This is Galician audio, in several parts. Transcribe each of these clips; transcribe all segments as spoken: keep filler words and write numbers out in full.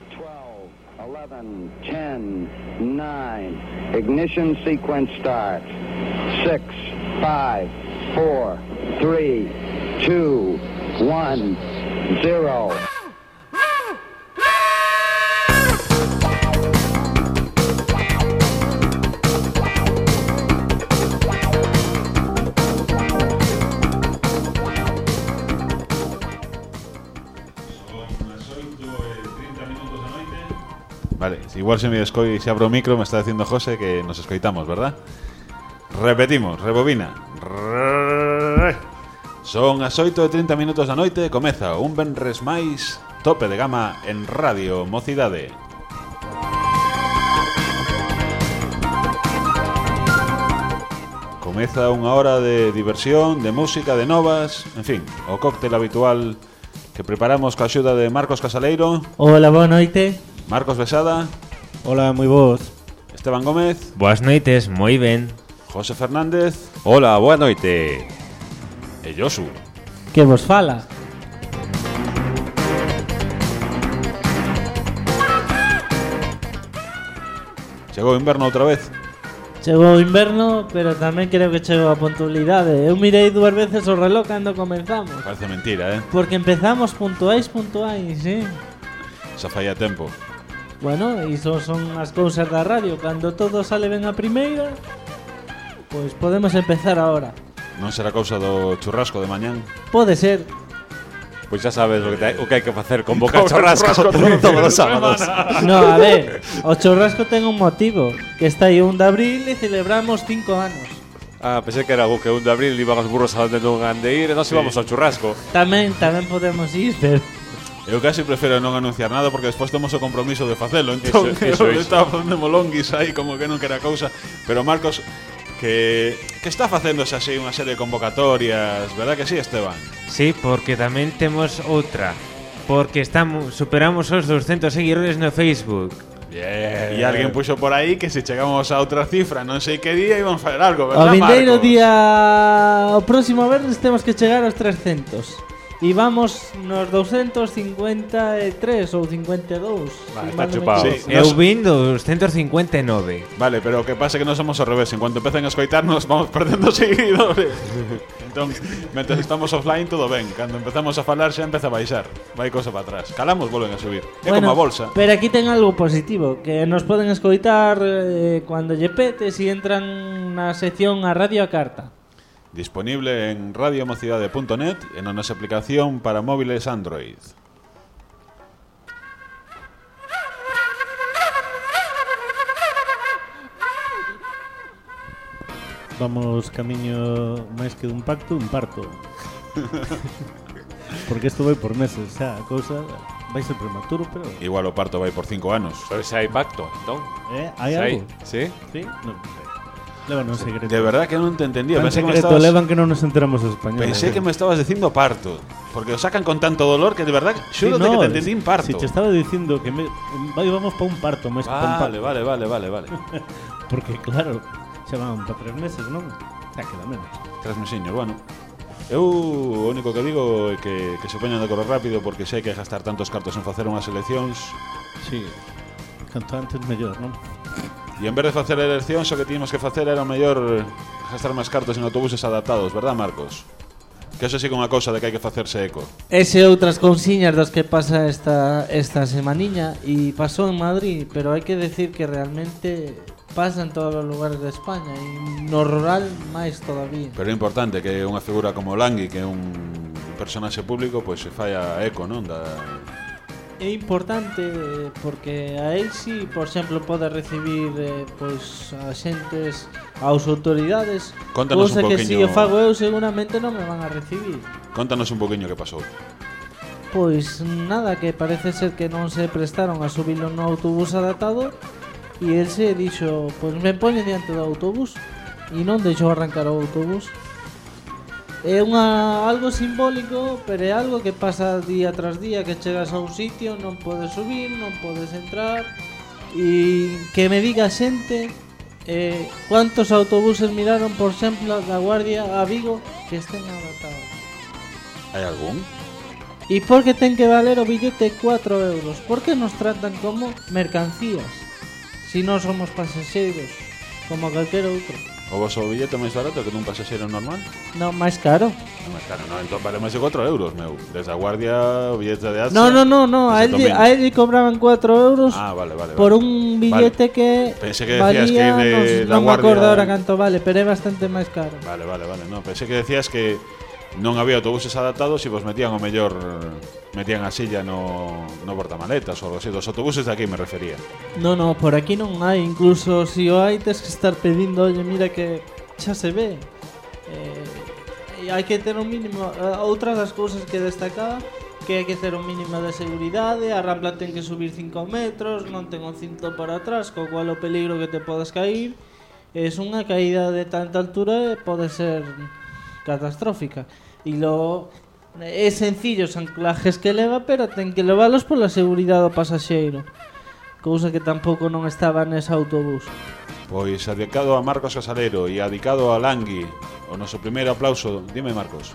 twelve, eleven, ten, nine. Ignition sequence starts. six, five, four, three, two, one, zero. Vale, igual se me escoy, se abro o micro, me está diciendo José que nos escoitamos, ¿verdad? Repetimos, rebobina. Son as oito e trinta minutos da noite, comeza un venres máis tope de gama en Radio Mocidade. Comeza unha hora de diversión, de música, de novas, en fin, o cóctel habitual que preparamos coa axuda de Marcos Casaleiro. Hola, boa noite. Marcos Besada. Hola, moi boas. Esteban Gómez. Boas noites, moi ben. José Fernández. Hola, boa noite. E Josu. Que vos fala? Chegou o inverno outra vez. Chegou o inverno, pero tamén creo que chegou a puntualidade. Eu mirei dúas veces o reloj cando comenzamos. Parece mentira, eh? Porque empezamos puntuais, puntuais, eh? Xa falla tempo. Bueno, iso son as cousas da radio. Cando todo sale ben a primeira, pois podemos empezar ahora. Non será cousa do churrasco de mañán? Pode ser. Pois xa sabes o que, te, o que hai que facer, convocar churrasco, churrasco todos os sábados. No, a ver, o churrasco ten un motivo, que está aí un de abril e celebramos cinco anos. Ah, pensei que era algo que un de abril iban os burros a onde non han de ir e nós íbamos ao churrasco. Tamén, tamén podemos ir, pero... Eu casi prefiro non anunciar nada porque despois temos o compromiso de facelo. Entón, eso, eso, eu eso. estaba facendo molonguis aí como que non quera cousa. Pero Marcos, que, que está facéndose así unha serie de convocatorias, verdad que sí, Esteban? Sí, porque tamén temos outra. Porque estamos superamos os doscientos seguidores no Facebook. Bien. E alguén puxo por aí que se chegamos a outra cifra, non sei que día íbamos a fazer algo, O verdad, vindeiro Marcos? día... O próximo verdes temos que chegar aos trescentos. E vamos nos doscientos cincuenta e tres ou cincuenta e dous. Vale, si está mal non me chupado. equivoco. Sí. Eu Nos- vin doscientos cincuenta e nove. Vale, pero o que pasa é que non somos ao revés. En cuanto empecen a escoitarnos, vamos perdendo seguidores. Entón, mentre estamos offline, todo ben. Cando empezamos a falar, xa empeza a baixar. Vai cosa para atrás. Calamos, volven a subir. É como a bolsa. Pero aquí ten algo positivo, que nos poden escoitar eh, cando lle pete si entran na sección a Radio a Carta. Disponible en radio mocidade punto net e na nosa aplicación para móviles Android. Vamos camiño máis que dun pacto, un parto. Porque isto vai por meses, xa, a cousa vai ser prematuro, pero... Igual o parto vai por cinco anos. Pero se hai pacto, entón. Eh, hai Se hai, algo? sí? Sí? Non sei. Levan un secreto. De verdad que non te entendía. Un Pensei que me secreto, estabas, levan que non nos enteramos os españoles. pensei que me estabas dicindo parto. Porque o sacan con tanto dolor que de verdad xuro Sí, que no, te entendí en parto. Si te estaba dicindo que me, vai, vamos pa un parto máis que pa un Vale, parto. vale, vale, vale, vale. Porque claro, xa van pa tres meses, non? Xa queda menos. Tres mesiños, bueno. Eu o único que digo é que, que se poñan de correr rápido porque se hai que gastar tantos cartos en facer unhas eleccións. Sí. Canto antes mellor, non? E en vez de facer eleccións, o que tínhamos que facer era o mellor gastar máis cartos en autobuses adaptados, verdad, Marcos? Que eso sí que é unha cousa de que hai que facerse eco. Ese outras cousiñas das que pasa esta, esta semaniña e pasou en Madrid, pero hai que decir que realmente pasa en todos os lugares de España e no rural máis todavía. Pero é importante que unha figura como Langui, que é un personaxe público, pois se fai a eco, non? Da... É importante porque a él sí, por exemplo, pode recibir eh, pois a xentes, aos autoridades. Contanos cousa un que si pouquiño- o fago eu seguramente non me van a recibir. Contanos un poquinho que pasou. Pois nada, que parece ser que non se prestaron a subilo no autobús adaptado e el se dixo, pois me poñe diante do autobús e non deixou arrancar o autobús. É unha algo simbólico, pero é algo que pasa día tras día, que chegas a un sitio, non podes subir, non podes entrar e que me diga xente eh, cuántos autobuses miraron, por exemplo, da Guardia a Vigo que estén adaptados. Hai algún? E por que ten que valer o billete cuatro euros? Por que nos tratan como mercancías? Si non somos pasaxeiros, como calquer outro. O vosso billete máis barato que dun pasaxeiro normal? Non, máis caro. Non máis caro, non, entón vale máis de cuatro euros, meu. Desde a Guardia, o billete de Alsa... No, no, no, no. A él, desde a él cobraban cuatro euros Ah, vale, vale, vale. por un billete Vale. que Pensé que decías valía, que de non, non la me acordo Guardia- ahora canto vale, pero é bastante máis caro. Vale, vale, vale. No, pensé que decías que non había autobuses adaptados e vos metían o mellor metían a silla no, no portamaletas ou algo así. Dos autobuses de aquí me refería. No, no, por aquí non hai. Incluso si o hai, tes que estar pedindo, oye, mira que xa se ve. Eh, e hai que ter un mínimo. eh, Outra das cousas que destacaba, que hai que ter un mínimo de seguridade. A rampla ten que subir cinco metros, non ten un cinto para atrás, co cual o peligro que te podes cair es unha caída de tanta altura e pode ser catastrófica. E lo é sencillo os anclajes que leva, pero ten que leválos pola seguridade do pasaxeiro, cousa que tampouco non estaba nese autobús. Pois adicado a Marcos Casalero e adicado a Langui, o noso primeiro aplauso. Dime, Marcos.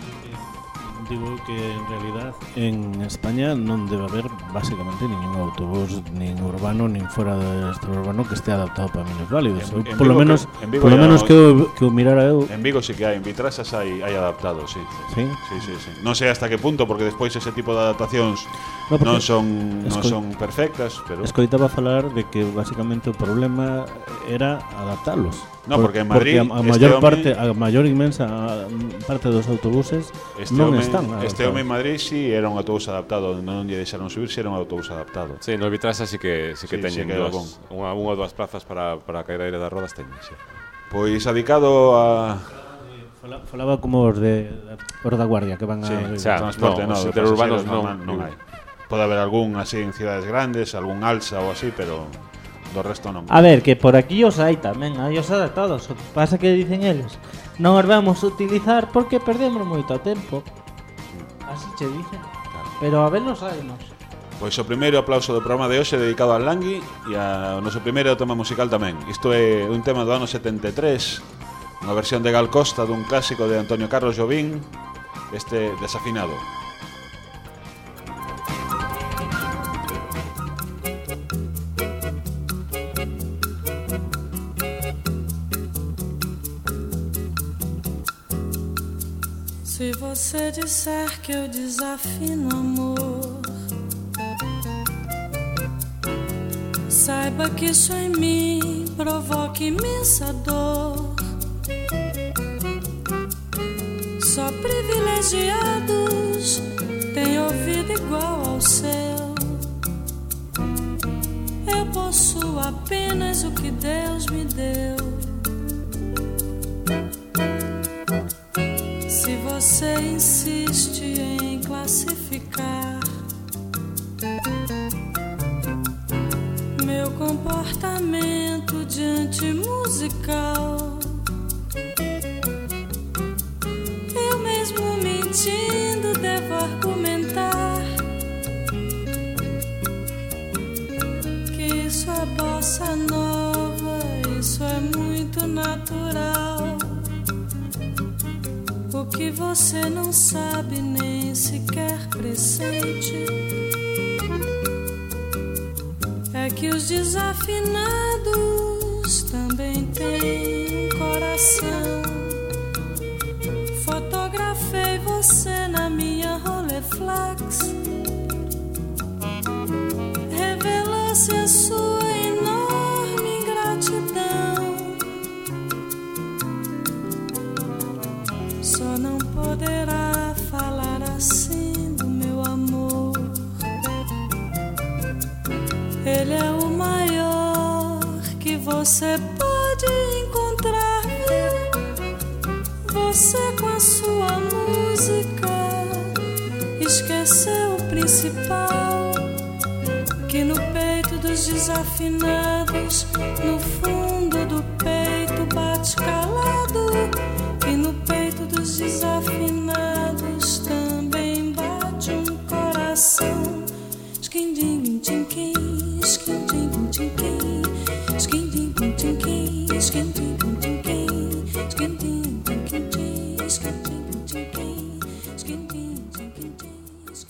Digo que en realidad en España non debe haber básicamente ningún autobús nin urbano nin fora do extraurbano que estea adaptado para minusválidos. En- Eu, en polo Vigo menos, que- en Vigo polo ya menos no- que o, que o mirara eu. En Vigo sí que hai, en Vitrasas hai, hai adaptados, sí. Sí. Sí, sí, sí. Non sei hasta que punto, porque despois ese tipo de adaptacións No, porque non son non escoi- son perfectas, pero Escoitaba falar de que básicamente o problema era adaptalos. No, porque en Madrid porque a, a este maior home- parte, a maior inmensa a, parte dos autobuses este non home, están este home en adaptados. Madrid sí era un autobús adaptado, non lle deixaron subir, si era un autobús adaptado. Sí, no Vitrasa sí que sí que Sí, sí teñen que era dúas, unha, unha ou dúas plazas para para a caída das rodas teñen, sí. Pois adicado a Fala- Falaba como os de os da Guardia que van sí, a xa, transporte, no, no, os de interurbanos pasaxeros non. normal non hai. Pode haber algún así en cidades grandes, algún Alsa ou así, pero do resto non. A ver, que por aquí os hai tamén, hai os adaptados. O que pasa que dicen eles, non os vamos a utilizar porque perdemos moito tempo. Así che dicen. Pero a ver nos hai nos. Pois o primeiro aplauso do programa de hoxe dedicado a Langui e ao noso primeiro tema musical tamén. Isto é un tema do ano setenta e tres, unha versión de Gal Costa dun clásico de Antonio Carlos Jobim, este Desafinado. Se você disser que eu desafino amor, saiba que isso em mim provoca imensa dor. Só privilegiados têm ouvido igual ao seu. Eu possuo apenas o que Deus me deu. Se você insiste em classificar meu comportamento diante musical, eu mesmo mentindo devo argumentar que isso é bossa nova, isso é muito natural. O que você não sabe nem sequer pressente é que os desafinados também têm um coração. Fotografei você na minha Rolleiflex, revelou-se a sua enorme ingratidão. Só não poderá falar assim do meu amor. Ele é o maior que você pode encontrar. Você com a sua música esqueceu o principal, que no peito dos desafinados, no fundo do peito bate calado, que no peito dos desafinados também bate um coração. Skindim tinkim, skindim tinkim, skindim tinkim, skindim tinkim, skindim tinkim, skindim tinkim, skindim tinkim,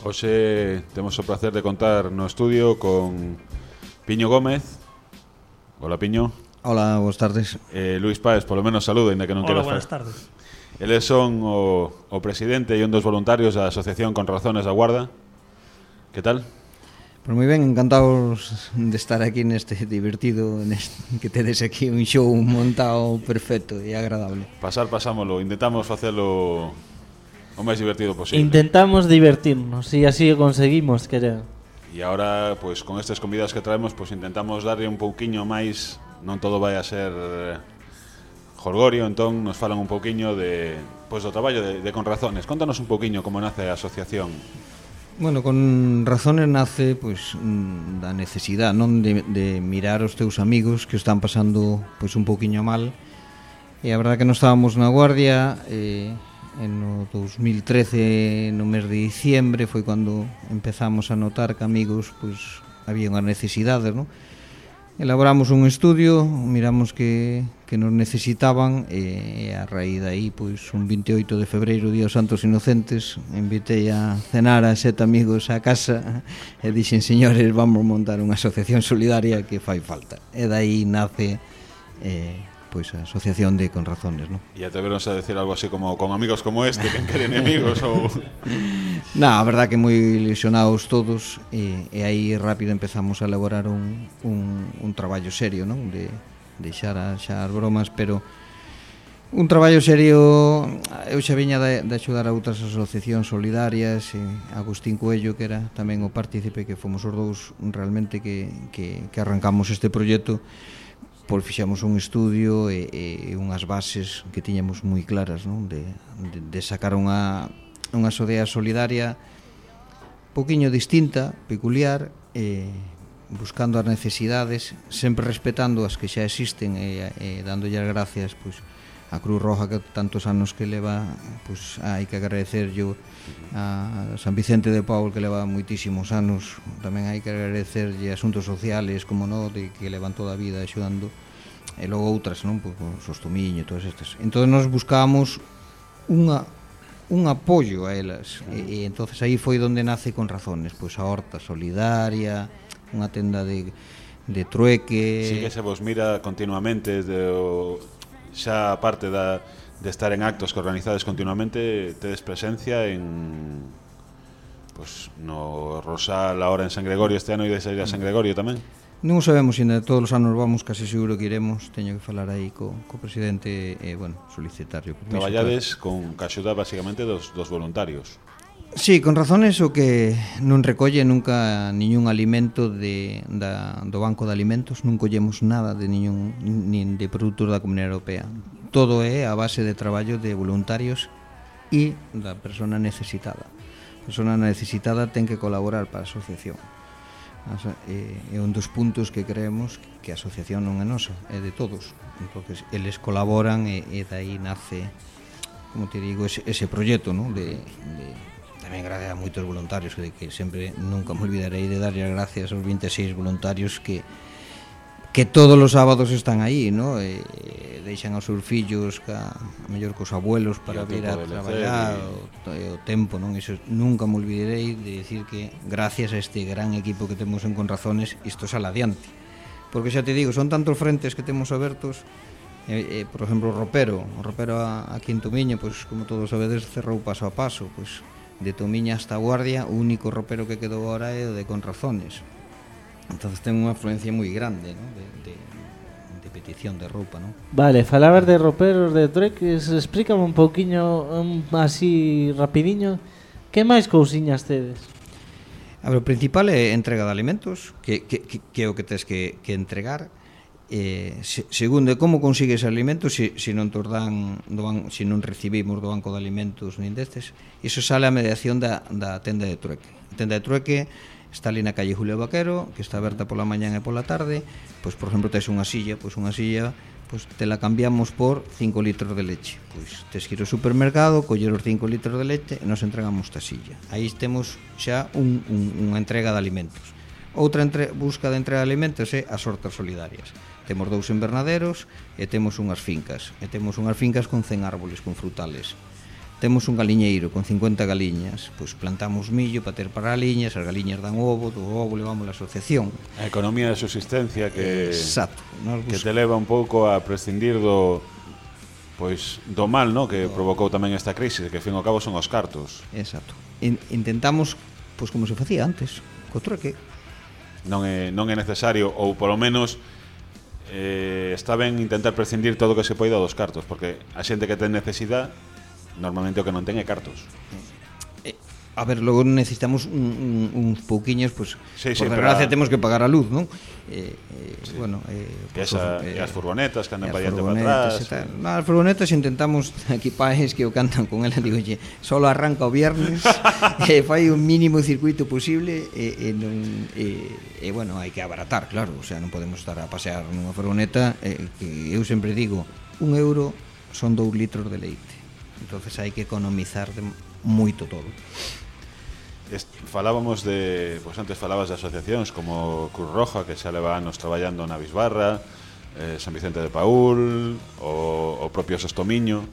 Hoxe temos o placer de contar no estudio con Piño Gómez. Hola, Piño. Hola, boas tardes. eh, Luis Páez, polo menos saludo, ainda que non Hola, queras buenas falar. tardes. Eles son o, o presidente e un dos voluntarios da Asociación Con Razones da Guarda. Que tal? Pois moi ben, encantados de estar aquí neste divertido, neste, que tedes aquí un show montado perfecto e agradable. Pasar, pasámolo. Intentamos facelo o máis divertido posible. Intentamos divertirnos e así o conseguimos, creo. E agora, pois, con estes convidados que traemos, pois intentamos darlle un pouquiño máis. Non todo vai a ser eh, jolgorio, entón nos falan un pouquiño de, pois, do traballo de, de Con Razones. Contanos un pouquiño como nace a asociación. Bueno, Con Razones nace pois da necesidade, non, de, de mirar os teus amigos que están pasando pois un pouquiño mal. E a verdade que non estábamos na Guardia, eh, en o dos mil trece, no mes de diciembre, foi cando empezamos a notar que amigos pois había unha necesidade, non? Elaboramos un estudio, miramos que, que nos necesitaban e a raíz de aí, pois, un veintioito de febreiro, Día dos Santos Inocentes, invitei a cenar a sete amigos á casa e dixen, señores, vamos montar unha asociación solidaria que fai falta. E dai nace eh, pois a asociación de Con Razones, non? E atreveronse a decir algo así como con amigos como este, que queren enemigos ou... Na, a verdad que moi ilusionados todos e, e aí rápido empezamos a elaborar un, un, un traballo serio, non? De deixar a, xa as bromas, pero un traballo serio. Eu xa viña de, de axudar a outras asociacións solidarias, e Agustín Coello, que era tamén o partícipe, que fomos os dous realmente que, que, que arrancamos este proxecto. Pois fixemos un estudio e, e unhas bases que tiñamos moi claras, non? De, de, de sacar unha, unha sociedade solidaria poquinho distinta, peculiar, e buscando as necesidades, sempre respetando as que xa existen e, e dándolle as gracias pois, a Cruz Roja, que tantos anos que leva, pois hai que agradecerlle a San Vicente de Paul, que leva moitísimos anos. Tamén hai que agradecerlle a Asuntos Sociales, como no, de que levan toda a vida axudando, e logo outras, non? Pois o Sostomiño e todas estas. Entón nos buscábamos unha un apoio a elas e, e entonces aí foi onde nace Con Razones, pois a horta solidaria, unha tenda de, de trueque. Sí que se vos mira continuamente de o, xa aparte da, de estar en actos que organizades continuamente, tedes presencia en pues, no Rosal ahora en San Gregorio este ano, e de sair a San Gregorio tamén. Non sabemos, ainda todos os anos vamos, casi seguro que iremos. Teño que falar aí co, co presidente e, bueno, solicitarlo. Traballades con que axuda basicamente dos, dos voluntarios. Sí, Con Razones o que non recolle nunca niñún alimento de, da, do Banco de Alimentos, non collemos nada de niñún, nin de produtos da Comunidade Europea. Todo é a base de traballo de voluntarios e da persona necesitada. A persona necesitada ten que colaborar para a asociación. É un dos puntos que creemos que a asociación non é nosa, é de todos. Entonces, eles colaboran e, e dai nace, como te digo, ese, ese proxecto, ¿no? de, de tamén gracias a moitos voluntarios, de que sempre nunca me olvidarei de darlle as gracias aos vinte e seis voluntarios que que todos os sábados están aí, ¿no? E, e deixan aos seus fillos ca, a mellor cos abuelos para vir a traballar e... o, o tempo, non? Iso nunca me olvidarei de decir que gracias a este gran equipo que temos en Con Razones isto sale adiante, porque xa te digo, son tantos frentes que temos abertos. E, e, por exemplo, o ropero o ropero aquí en Tomiño, pois, como todos sabedes, cerrou paso a paso, pois de Tomiña hasta Guardia, o único ropero que quedou agora é o de Con Razones. Entonces ten unha influencia moi grande, ¿no? de, de, de petición de roupa, ¿no? Vale, falabas de roperos, de trueques. Explícame un pouquiño, um, así rapidiño, que máis cousiñas tedes? A ver, o principal é entrega de alimentos, que, que, que, que é o que tes que, que entregar. Eh, se, segundo, como consigues alimentos se si, si non tos dan do ban, si non recibimos do Banco de Alimentos nin destes. Iso sale a mediación da, da tenda de trueque. A tenda de trueque está ali na calle Julio Vaquero, que está aberta pola mañán e pola tarde. Pois, por exemplo, tes unha silla, pois unha silla pois te la cambiamos por cinco litros de leche. Pois tes que ir ao supermercado, coller os cinco litros de leche e nos entregamos ta silla. Aí temos xa un, un, unha entrega de alimentos. Outra entre, busca de entrega de alimentos é as hortas solidarias. Temos dous invernaderos e temos unhas fincas. E temos unhas fincas con cen árboles, con frutales. temos un galiñeiro con cincuenta galiñas, pois plantamos millo para ter para galiñas, as galiñas dan ovo, do ovo levamos a asociación. A economía de subsistencia que Exacto. Nos que bus- te leva un pouco a prescindir do pois do mal, no, que provocou tamén esta crisis, que ao fin e ao cabo son os cartos. Exacto. In, intentamos, pois como se facía antes, co trueque. Non é non é necesario ou polo menos eh, está ben intentar prescindir todo o que se poida dos cartos, porque a xente que ten necesidade normalmente o que non ten é cartos. A ver, logo necesitamos un, un, uns pouquiños, pois, Sí, por sí, desgracia pero- temos que pagar a luz, non? Eh, eh, Sí. Bueno, eh, E, esa, eh, e as furgonetas que andan e as para diante para furgonetas atrás. e tal. No, as furgonetas intentamos, aquí paes que o cantan con ela, digo, oye, solo arranca o viernes, e fai o mínimo circuito posible, e, e, non, e, e bueno, hai que abaratar, claro, o sea, non podemos estar a pasear nunha furgoneta, eh, que eu sempre digo, un euro son dous litros de leite, entonces hai que economizar de moito todo. Est falábamos de, pois antes falabas de asociacións como Cruz Roja, que xa leva anos traballando na Bisbarra, eh, San Vicente de Paúl, o, o propio Sostomiño.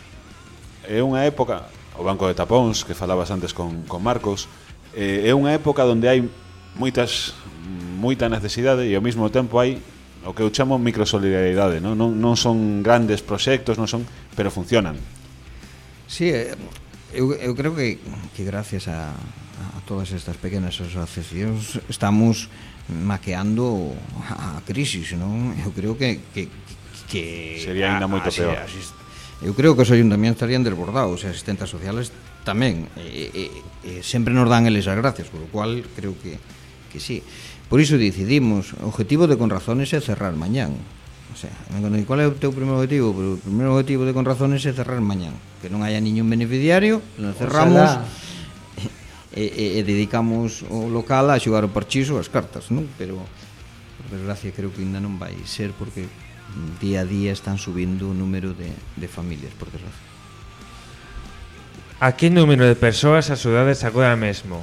É unha época, o Banco de Tapóns, que falabas antes con, con Marcos, eh, é unha época onde hai moitas moita necesidade e ao mesmo tempo hai o que eu chamo microsolidaridade, non, non, non son grandes proxectos, non son, pero funcionan. Sí, eh, eu, eu creo que, que gracias a, a todas estas pequenas asociacións estamos maqueando a crisis, non? Eu creo que, que, que Sería aínda moito peor. Asist, eu creo que os ayuntamientos estarían desbordados, e asistentes sociales tamén, e, e, e sempre nos dan eles as gracias, por lo cual creo que, que sí. Por iso decidimos, o objetivo de Conrazones é cerrar mañán. O sea, ¿cuál é o teu primeiro objetivo? Pero o primeiro objetivo de Conrazones é cerrar mañán, que non haya ningún beneficiario, nos cerramos e, e, e dedicamos o local a xogar o parchiso as cartas, non? Pero por desgracia creo que ainda non vai ser, porque día a día están subindo o número de, de familias, por desgracia. A que número de persoas axudades agora mesmo?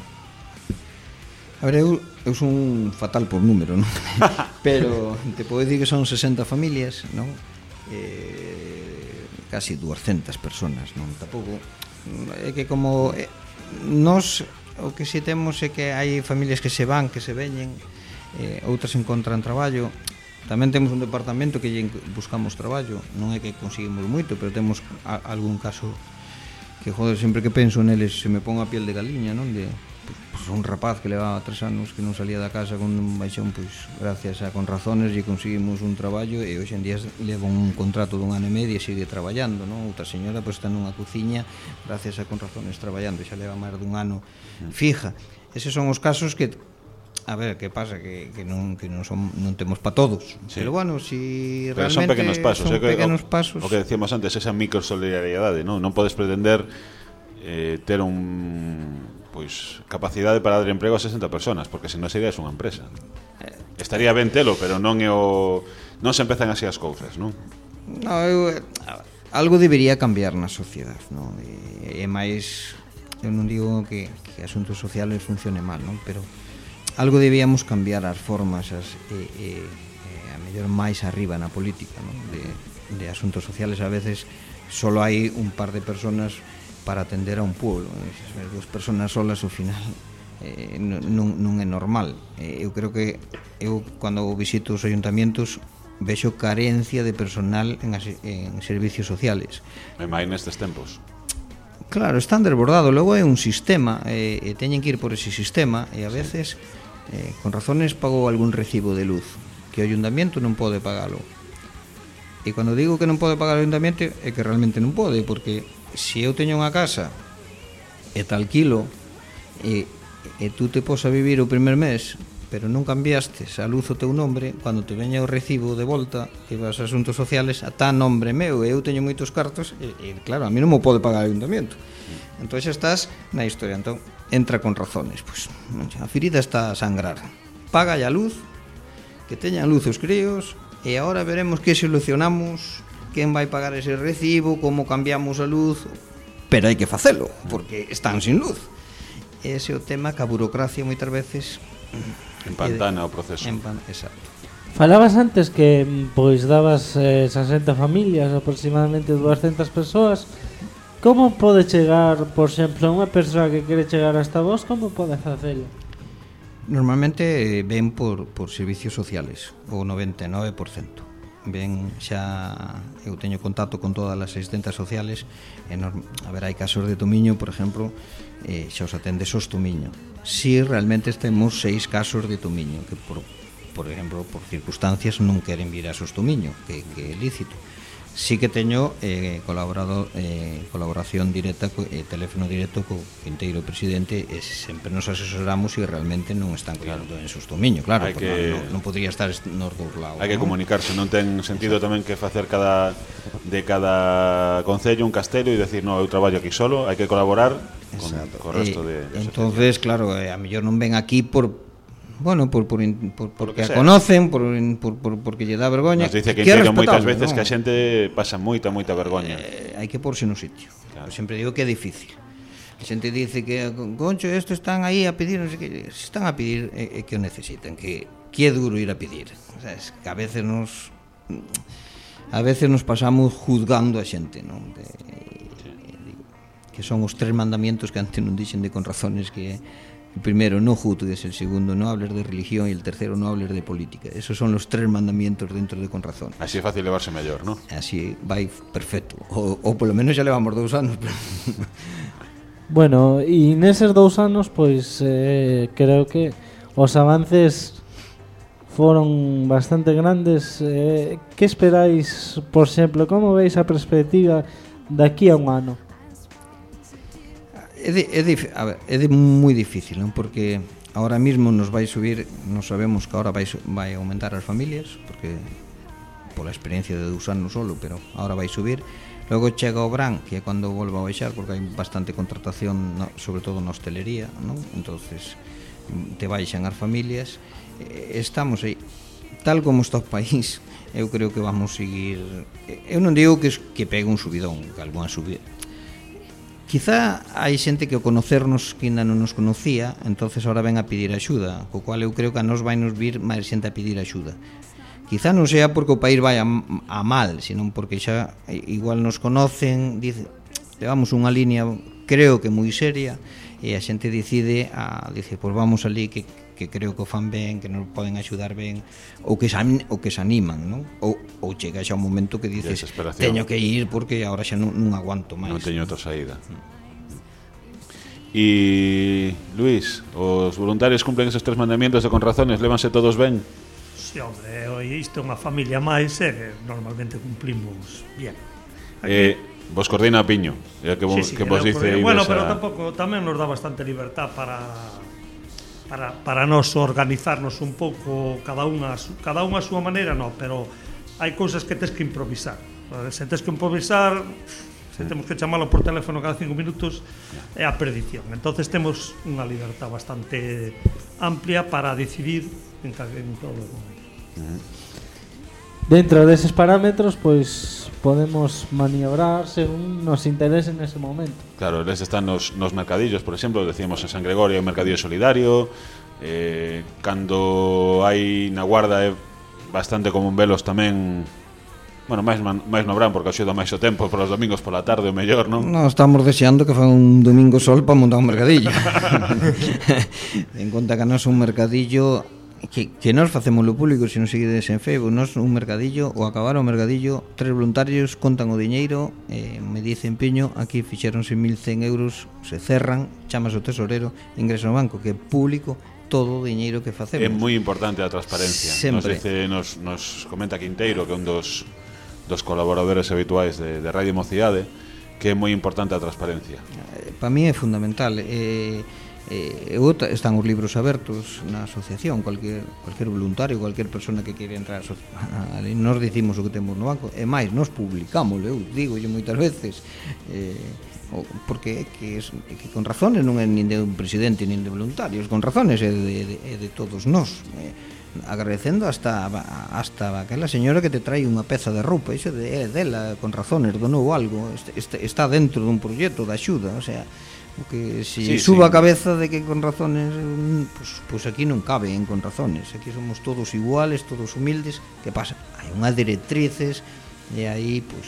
A ver, eu, eu son fatal por número, non? Pero te podo dicir que son sesenta familias, non? Eh, casi duascentas personas, non? Tampouco é que como eh, nos o que si temos é que hai familias que se van, que se veñen, eh, outras encontran traballo. Tamén temos un departamento que lle buscamos traballo, non é que conseguimos moito, pero temos a, algún caso que, joder, sempre que penso neles se me pon a piel de galiña, non? De pues, un rapaz que levaba tres anos que non salía da casa con un baixón, pois gracias a Conrazones lle conseguimos un traballo e hoxe en día leva un contrato dun ano e medio e sigue traballando, non? Outra señora pois está nunha cociña gracias a Conrazones traballando, xa leva máis dun ano fija. Eses son os casos que, a ver, que pasa que, que non que non son non temos para todos. Sí. Pero bueno, si Pero realmente son pequenos pasos, son é que, pequenos o, pasos. o que decíamos antes, esa microsolidaridade, non? Non podes pretender eh, ter un pois capacidade para dar emprego a sesenta personas, porque senón serías unha empresa. Estaría ben telo, pero non é o non se empezan así as cousas, non? No, eu, algo debería cambiar na sociedade, non? E, e máis, eu non digo que, que asuntos sociales funcione mal, non? Pero algo debíamos cambiar as formas as, e, e, e a mellor máis arriba na política, non? De, de asuntos sociales a veces solo hai un par de personas para atender a un pueblo, e as dúas personas solas ao final eh, non, non é normal. Eh, eu creo que eu cando visito os ayuntamientos vexo carencia de personal en, as, en servicios sociales. E máis nestes tempos. Claro, están desbordados, logo é un sistema e, e teñen que ir por ese sistema e a veces eh, Conrazones pagou algún recibo de luz que o ayuntamiento non pode pagalo. E cando digo que non pode pagar o ayuntamiento é que realmente non pode, porque se eu teño unha casa e te alquilo e, e tú te pos a vivir o primer mes pero non cambiastes a luz o teu nombre, cando te veña o recibo de volta que vas a asuntos sociales ata nombre meu e eu teño moitos cartos e, e claro, a mí non me pode pagar o ayuntamiento, entón xa estás na historia. Entón entra Conrazones, pois a ferida está a sangrar, paga a luz, que teñan luz os críos e agora veremos que solucionamos, quen vai pagar ese recibo, como cambiamos a luz, pero hai que facelo, porque están sin luz. Ese é o tema que a burocracia moitas veces empantana o proceso. Empan, exacto. Falabas antes que pois dabas eh, sesenta familias, aproximadamente duascentas persoas. Como pode chegar, por exemplo, unha persoa que quere chegar hasta vos, como pode facelo? Normalmente eh, ven por, por servicios sociales, o noventa e nove por cento. Ven xa, eu teño contacto con todas as asistentas sociales, e nos, a ver, hai casos de Tomiño, por exemplo, eh, xa os atende Sos Tomiño. Si realmente temos seis casos de Tomiño, que por, por exemplo, por circunstancias non queren vir a Sos Tomiño, que, que é lícito. Sí que teño eh, colaborado, eh, colaboración directa, co, eh, teléfono directo co Quinteiro presidente, e sempre nos asesoramos e realmente non están collendo en Sostomiño, claro, que... non, non podría estar nos dous lados. Hai que ¿no? comunicarse, non ten sentido tamén que facer cada de cada concello un castelo e decir, no, eu traballo aquí solo, hai que colaborar con, co resto eh, de, de entonces, claro, eh, a mellor non ven aquí por bueno, por, por, por, Por porque a sea. conocen, por, por, por, porque lle dá vergoña. Nos dice que, que é que moitas respetable, veces ¿no? que a xente pasa moita, moita vergoña. Eh, hai que porse no sitio. Claro. Eu sempre digo que é difícil. A xente dice que, concho, estos están aí a pedir, non sei que, se están a pedir é, é que o necesitan, que, que é duro ir a pedir. O sea, es que a veces nos a veces nos pasamos juzgando a xente, non? De, digo, que son os tres mandamientos que antes non dixen de con razones, que é el primero, no juzgues; el segundo, no hables de religión; y el tercero, no hables de política. Esos son los tres mandamientos dentro de Con Razón. Así é fácil levarse mellor, ¿no? Así vai perfecto. O, o polo menos xa levamos dous anos. Bueno, e neses dous anos, pois, eh, creo que os avances foron bastante grandes. Eh, que esperáis, por exemplo, como veis a perspectiva daqui a un ano? É, de, é, de, a ver, é de moi difícil, non? Porque ahora mismo nos vai subir, non sabemos que ahora vai, vai aumentar as familias, porque pola experiencia de dous anos solo, pero ahora vai subir. Logo chega o verán, que é cando volva a baixar, porque hai bastante contratación, no, sobre todo na hostelería, non? Entonces te baixan as familias. Estamos aí, tal como está o país, eu creo que vamos seguir. Eu non digo que, que pegue un subidón, que algunha subida. Quizá hai xente que ao conocernos que ainda non nos conocía, entonces ahora ven a pedir axuda, co cual eu creo que a nos vai nos vir máis xente a pedir axuda. Quizá non sea porque o país vai a, a mal, senón porque xa igual nos conocen, dice, levamos unha línea, creo que moi seria, e a xente decide, a, dice, pois vamos ali que, que creo que o fan ben, que nos poden axudar ben, ou que se, ou que se animan, non? Ou, ou chega xa un momento que dices, teño que ir porque agora xa non, non aguanto máis. Non teño outra saída. E Luis, os voluntarios cumplen esos tres mandamientos de Con Razones, lévanse todos ben? Si, sí, hombre, isto é unha familia máis e eh, normalmente cumplimos bien. Eh, vos coordina a Piño, é que vos, sí, sí, que vos dice. Bueno, esa... pero tampouco tamén nos dá bastante libertad para para para nos organizarnos un pouco cada unha cada unha a súa maneira, no, pero hai cousas que tes que improvisar. Se tes que improvisar, se temos que chamalo por teléfono cada cinco minutos, é a perdición. Entonces temos unha libertad bastante amplia para decidir en, en todo o momento. Dentro deses parámetros, pois podemos maniobrar según nos interese nese momento. Claro, les están nos, nos mercadillos, por exemplo, decíamos en San Gregorio, un mercadillo solidario. Eh, cando hai na Guarda é bastante común velos tamén. Bueno, máis, máis no verán, porque axuda máis o tempo, por os domingos pola tarde o mellor, non? No, estamos deseando que fa un domingo sol para montar un mercadillo. En conta que non é un mercadillo que, que nós facemos lo público, se non seguides en Facebook, nós un mercadillo, o acabar o mercadillo, tres voluntarios contan o diñeiro, eh, me dicen Piño, aquí fixeronse mil cen euros, se cerran, chamas o tesorero, ingresa no banco, que é público todo o diñeiro que facemos. É moi importante a transparencia. Sempre. Nos, dice, nos, nos comenta Quinteiro, que é un dos, dos colaboradores habituais de, de Radio Mocidade, que é moi importante a transparencia. Eh, para mí é fundamental. Eh, Eh, están os libros abertos na asociación, cualquier, cualquier voluntario, cualquier persona que queira entrar ali, nos dicimos o que temos no banco, e máis, nos publicamos, eu digo yo moitas veces, eh, porque é que, es, é que Con Razones non é nin de un presidente nin de voluntarios, Con Razones é de, de, de, de todos nós, eh, agradecendo hasta hasta aquela señora que te trae unha peza de roupa, iso de, é dela, Con Razones, donou algo, está, está dentro dun proxecto de axuda, o sea, que si sí, suba sí. A cabeza de que Con Razones, pues, pues aquí non cabe en Con Razones, aquí somos todos iguales, todos humildes. Que pasa? Hai unhas directrices e aí pues,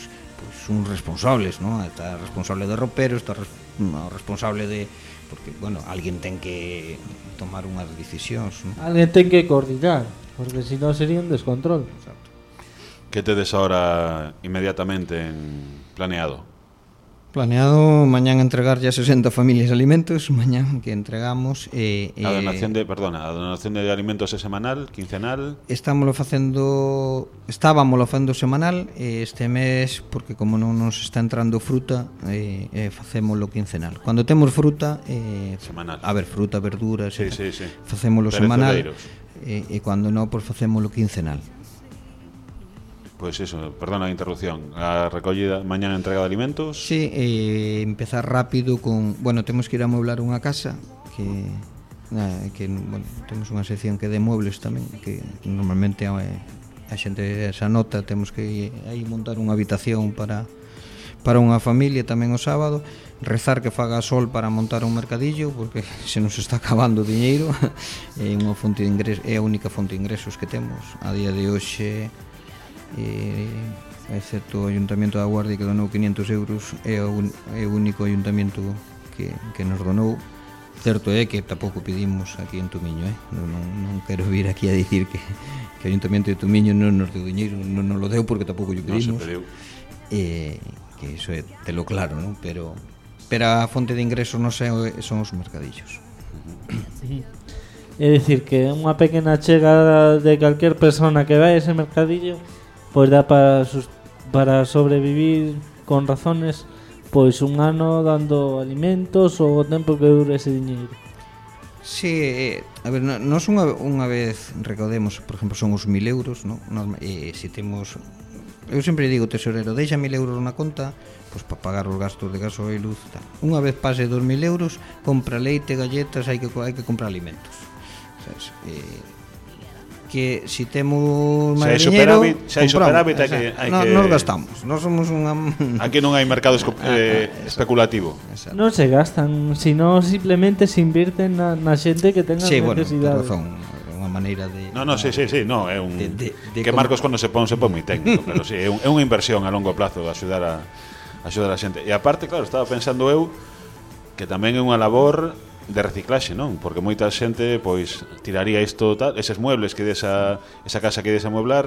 pues, un responsables, ¿no? Está responsable de ropero, está res, no, responsable de... Porque, bueno, alguén ten que tomar unhas decisións, ¿no? Alguén ten que coordinar, porque si non sería un descontrol. Exacto. Que tedes ahora inmediatamente en planeado? Planeado mañán entregarlle a sesenta familias alimentos, mañán que entregamos eh, A donación de, perdona, a donación de alimentos é semanal, quincenal? Estámoslo facendo, estábamoslo facendo semanal, eh, este mes porque como non nos está entrando fruta, eh, eh, facémoslo quincenal. Cando temos fruta, eh, semanal. A ver, fruta, verduras, sí, sí, sí. Facémoslo semanal, eh, e cando non, pois facémoslo quincenal. Pois pues eso, perdona a interrupción. A recollida, mañana entrega de alimentos. Sí, eh, empezar rápido con... Bueno, temos que ir a amueblar unha casa que, eh, que bueno, temos unha sección que de muebles tamén, que normalmente eh, a xente esa nota, temos que aí montar unha habitación para para unha familia tamén o sábado, rezar que faga sol para montar un mercadillo, porque se nos está acabando o diñeiro. É unha fonte de ingresos, é a única fonte de ingresos que temos a día de hoxe. E, excepto o Ayuntamento da Guardia que donou quinientos euros, é o, un, é o único ayuntamento que, que nos donou. Certo é que tampouco pedimos aquí en Tumiño, eh? non, non, non quero vir aquí a dicir que, que o Ayuntamento de Tumiño non nos deu diñeiro, non nos lo deu porque tampouco lle pedimos. Non se pediu. E, que iso é telo claro, non? Pero, pero a fonte de ingresos non sei, son os mercadillos. É dicir que unha pequena chega de calquer persona que vai a ese mercadillo pois dá para, sus, para sobrevivir con razones pois un ano dando alimentos ou o tempo que dure ese diñeiro. Sí, eh, a ver, nós unha, unha vez recaudemos, por exemplo, son os mil euros, ¿no? Nos, eh, si temos, eu sempre digo, tesorero, deixa mil euros na conta, pois para pagar os gastos de gasoil e luz, tal. Unha vez pase dos mil euros, compra leite, galletas, hai que, hai que comprar alimentos. Sabes? Eh, que si temos máis se diñeiro, se hai superávit, hai que, hai no, que... nos gastamos. Nós somos unha... Aquí non hai mercado esco, eh, especulativo. Exacto. Non se gastan, sino simplemente se invierten na, na xente que tenga sí, necesidade. Bueno, unha maneira de... No, no, sí, sí, sí, no, é un de, de, de que Marcos cando se pon se pon moi técnico, pero sí, é, un, é unha inversión a longo plazo de axudar a axudar a xente. E aparte, claro, estaba pensando eu que tamén é unha labor de reciclaxe, non? Porque moita xente pois tiraría isto tal, eses muebles que desa esa casa que des a mueblar,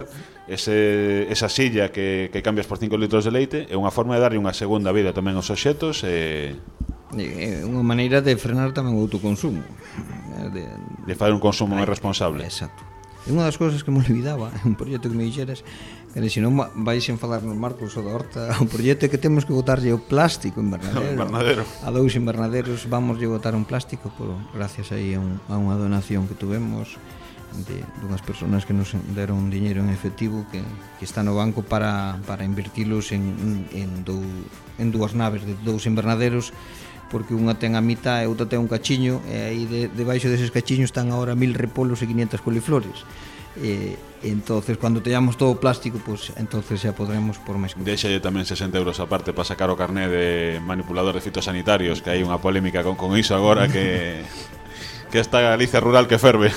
ese esa silla que que cambias por cinco litros de leite, é unha forma de darlle unha segunda vida tamén aos obxetos e é unha maneira de frenar tamén o autoconsumo, de de facer un consumo máis responsable. Exacto. E unha das cousas que me olvidaba, un proxecto que me dixeras, que se non vais enfadarnos, Marcos, o da horta, un proxecto que temos que botarlle o plástico invernadero. invernadero. A dous invernaderos vamos lle botar un plástico por, gracias aí a, un, a unha donación que tuvemos de dunhas persoas que nos deron un diñeiro en efectivo que, que está no banco para, para invertilos en, en, dou, en dúas naves de dous invernaderos, porque unha ten a mitad e outra ten un cachiño, e aí de, debaixo deses cachiños están agora mil repolos e quinientas coliflores. E entonces cando teñamos todo o plástico, pues entonces xa podremos por máis cosas. Deixalle tamén sesenta euros aparte para sacar o carné de manipulador de fitosanitarios, que hai unha polémica con, con iso agora que que esta Galicia rural que ferve.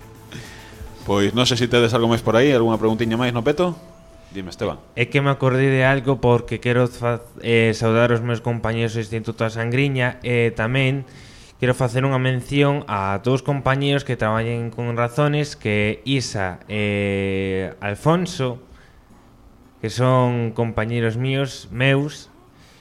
Pois non sei se tedes algo máis por aí, algunha preguntiña máis no peto. Dime, Esteban. É que me acordei de algo porque quero eh, saudar os meus compañeros do Instituto da Sangriña e tamén quero facer unha mención a dous compañeros que traballen con razones, que Isa e Alfonso, que son compañeros míos, meus,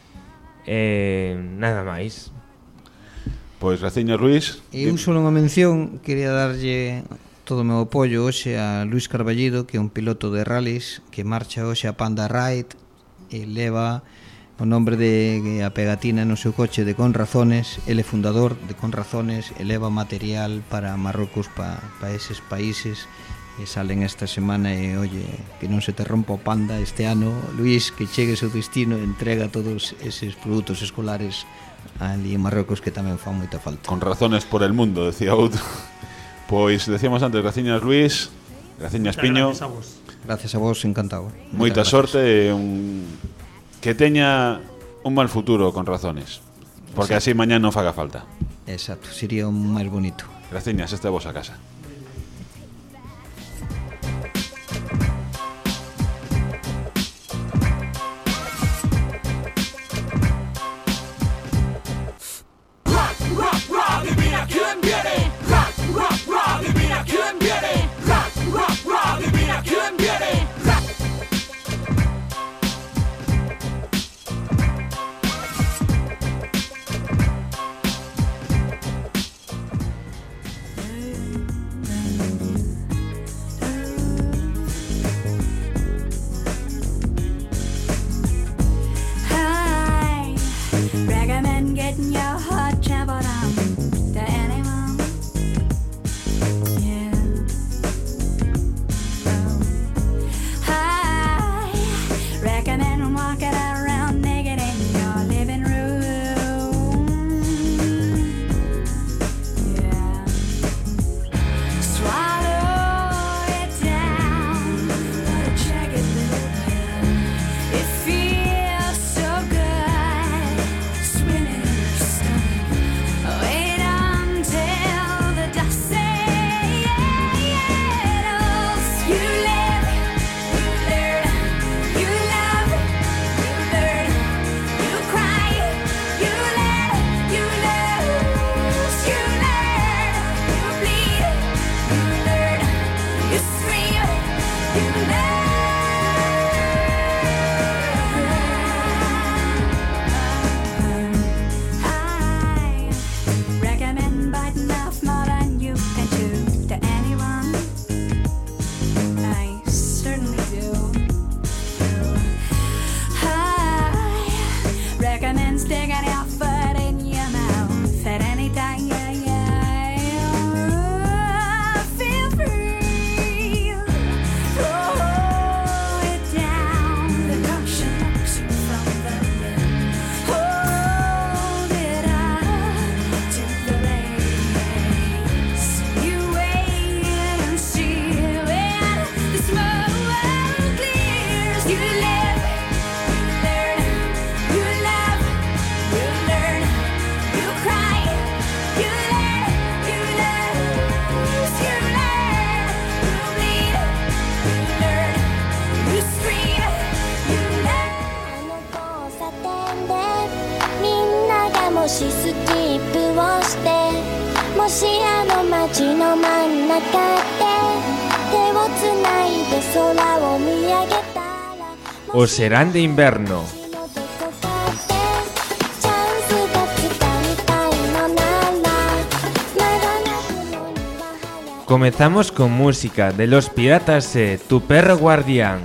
e nada máis. Pois Raciña Ruiz. E eu só unha mención, quería darlle todo o meu apoio hoxe a Luis Carballido, que é un piloto de rallies que marcha hoxe a Panda Ride e leva o nombre de a pegatina no seu coche de Con Razones. Ele é fundador de Con Razones e leva material para Marrocos, para pa eses países e salen esta semana e oye, que non se te rompa o Panda este ano, Luis, que chegue ao seu destino e entrega todos eses produtos escolares ali en Marrocos que tamén fan moita falta. Con razones por el mundo, decía outro. Pois decíamos antes, graciñas Luis, graciñas Piño. Gracias a vos. Gracias a vos, encantado. Moita sorte e un... que teña un mal futuro con razones, porque así mañá non faga falta. Exacto, sería un máis bonito. Graciñas, esta é a vosa casa. Recommend walking around naked in your living room. Yeah. Swallow it down. What a jagged little pill. It feels so good. Swimming in your stomach. Wait until the dust settles. You live, you learn, you love, you learn, you cry, you learn, you lose, you learn, you bleed, you learn, you scream, you learn. I recommend biting off more than you can chew to anyone. I certainly do. I recommend sticking your foot in your mouth at any time. Feel free. Throw it down. The caution knocks you from the rim. Hold it up to the lace. You wait and see when the smoke clears. You live, you learn, you love, you learn, you cry, you learn, you lose, you learn, you bleed, you learn, you scream, you learn. あの交差点でみんながもしスキップをしてもしあの街の真ん中で手をつないで空を見上げたら O serán de invierno. どこかでチャンスがつかみたいのならまだ泣くのには早い Comenzamos con música de Los Piratas E, Tu perro guardián.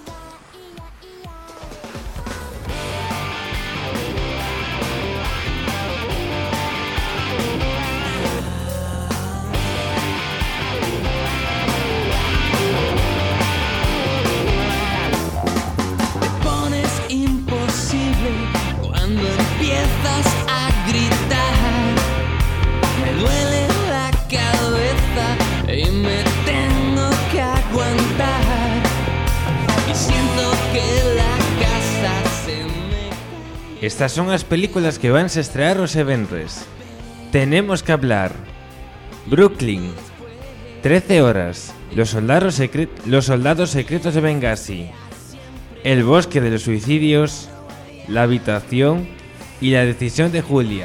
Pones imposible cuando empiezas a gritar. Me duele la cabeza y me tengo que aguantar. Y siento que la casa se me... Estas son as películas que van a estrear os eventos. Tenemos que hablar. Brooklyn. trece horas. Los soldados, secre- los soldados secretos de Benghazi. El bosque de los suicidios. La habitación. Y la decisión de Julia.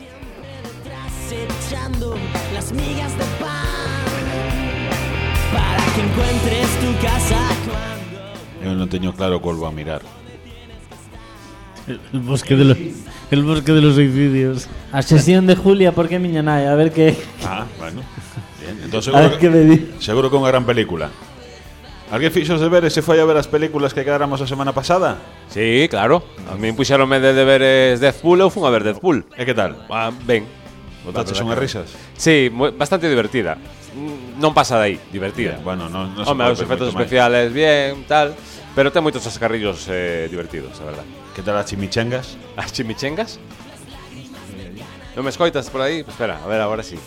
Echando las migas de pan para que encuentres tu casa cuando... Eu non teño claro cual vou a mirar. El, el bosque de los, el bosque de los suicidios. A sesión de Julia, porque miña nai, a ver que Ah, bueno. Bien, entón a seguro ver que me di. seguro que é unha gran película. Alguén fixo os deberes e foi a ver as películas que quedáramos a semana pasada? Sí, claro. A mí puxeronme de deberes Deadpool, eu fun a ver Deadpool. E que tal? Ah, ben. Botaches La unhas verdad risas? que- Sí, mu- bastante divertida. Mm, Non pasa de aí, divertida. Bien, bueno, non, non se Home, pode os ver efectos moito máis. especiales bien, tal, pero ten moitos chascarrillos eh, divertidos, a verdad. Que tal as chimichangas? As chimichengas? Non me escoitas por aí? Pues espera, a ver, agora sí.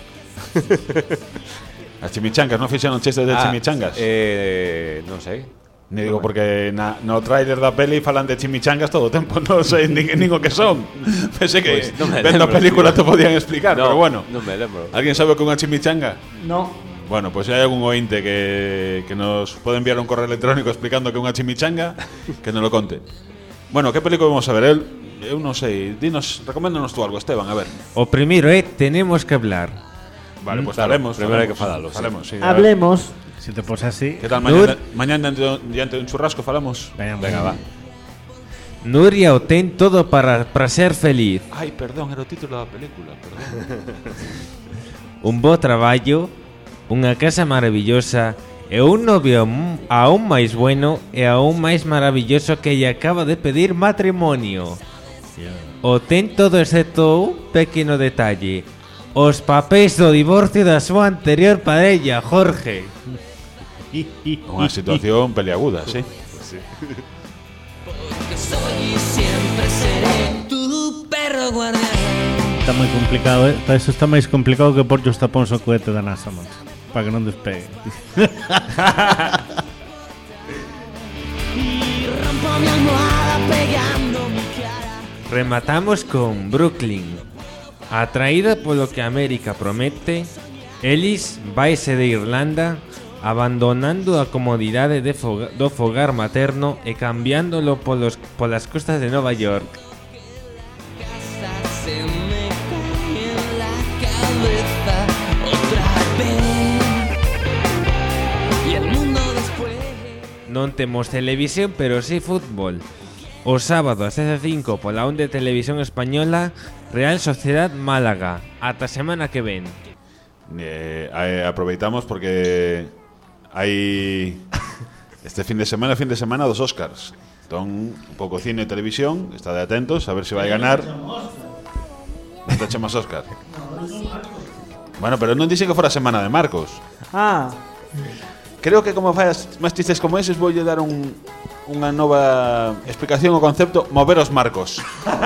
As chimichangas, non fixeron chistes de Ah, chimichangas? Eh, non sei. Ni digo porque na, no trailer da peli falan de chimichangas todo o tempo, non sei nin, nin o que son. Pensei que Pois non me vendo a lembro, película tío. te podían explicar, No, pero bueno. non me lembro. Alguén sabe o que é unha chimichanga? No. Bueno, pues si hai algún ointe que, que nos pode enviar un correo electrónico explicando que é unha chimichanga, que nos lo conte. Bueno, que película vamos a ver? El, eu non sei, dinos, recoméndanos tú algo, Esteban, a ver. O primero é Tenemos que hablar. Vale, pues Claro, faremos. primero hai que faremos, falalo, sí. faremos, sí. a ver. Hablemos. Si te posas así. Que tal Nur- mañana, mañana diante, diante de un churrasco falamos? Venga, Venga, va. Nuria o ten todo para, para ser feliz. Ai, perdón, era o título da película, perdón. Un bo traballo, unha casa maravillosa e un novio m- aún máis bueno e aún máis maravilloso que lle acaba de pedir matrimonio. O ten todo excepto un pequeno detalle. Os papéis do divorcio da súa anterior parella, Jorge. Unha situación peliaguda, sí. está moi complicado, eh? Para eso está máis complicado que porlle os tapóns ao cohete da NASA, man. Para que non despegue. Rematamos con Brooklyn. Atraída polo que América promete, Ellis vaise de Irlanda abandonando a comodidade de foga, do fogar materno e cambiándolo polos, polas costas de Nova York. Non temos televisión, pero sí fútbol. O sábado ás dez e cinco pola Onde Televisión Española, Real Sociedad Málaga. Ata semana que ven. Eh, eh, aproveitamos porque hai este fin de semana, fin de semana dos Oscars. Entón, un pouco cine e televisión, estade atentos a ver se vai ganar. Non te chamos Oscar. Bueno, pero non dixen que fora a semana de Marcos. Ah, Creo que como faz máis chistes como eses voulle dar un, unha nova explicación ao concepto mover os marcos.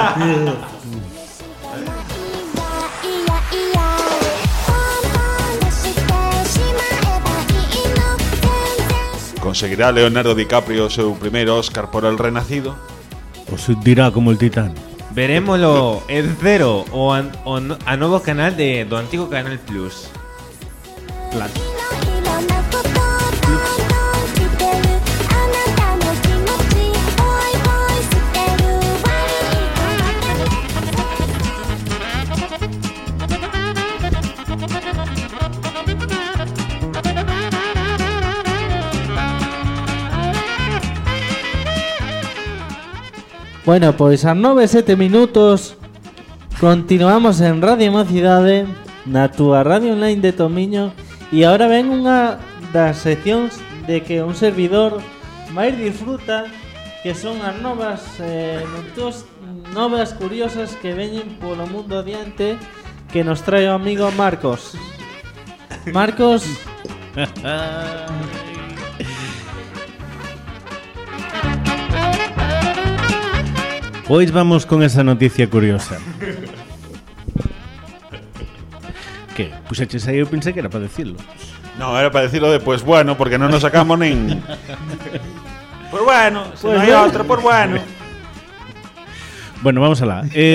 Conseguirá Leonardo DiCaprio o seu primeiro Oscar por El Renacido? O se dirá como el titán. Verémolo en Cero o, an, o no, a novo canal de do antigo Canal Plus. Plan. bueno, pois a nove e sete minutos continuamos en Radio Mocidade, na túa radio online de Tomiño, e agora ven unha das seccións de que un servidor máis disfruta, que son as novas eh, notos, novas curiosas que veñen polo mundo adiante, que nos trae o amigo Marcos. Marcos. Pois vamos con esa noticia curiosa. Que? Puxeches aí, eu pensei que era para decirlo. No, era para decirlo de pues bueno, porque non nos sacamos nin. Pues bueno, se Pues non hai bueno. outro, pues bueno. Bueno, vamos alá. Eh...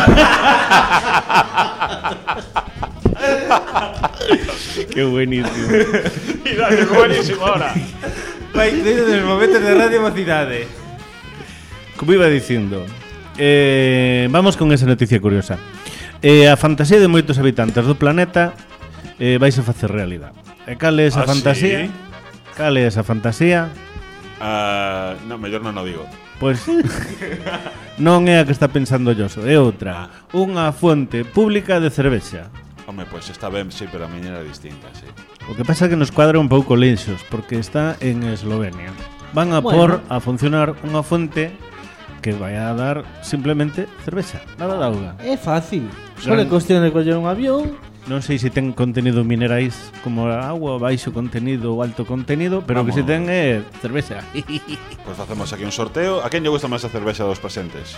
Qué buenísimo. Mira, que buenísimo ahora. Vai desde os momentos de Radio Mocidade. Como iba dicindo, eh, vamos con esa noticia curiosa. Eh, a fantasía de moitos habitantes do planeta eh, vaise facer realidade. E cal é esa Ah, fantasía? sí? Cal é esa fantasía? Uh, no, mellor non o digo. Pois non é a que está pensando Yoso, é outra. Unha fonte pública de cervexa. Home, pois pues está ben, sí, pero a miña era distinta, sí. O que pasa é que nos cuadra un pouco lenxos, porque está en Eslovenia. Van a Bueno. por a funcionar unha fonte que vai a dar simplemente cervexa, nada de auga. É fácil. Só é Gran- cuestión de coller un avión. Non sei se ten contenido minerais como a agua, baixo contenido ou alto contenido, pero o que se Vamos. ten é cervexa. Pois facemos aquí un sorteo. A quen lle gusta máis a cervexa dos presentes?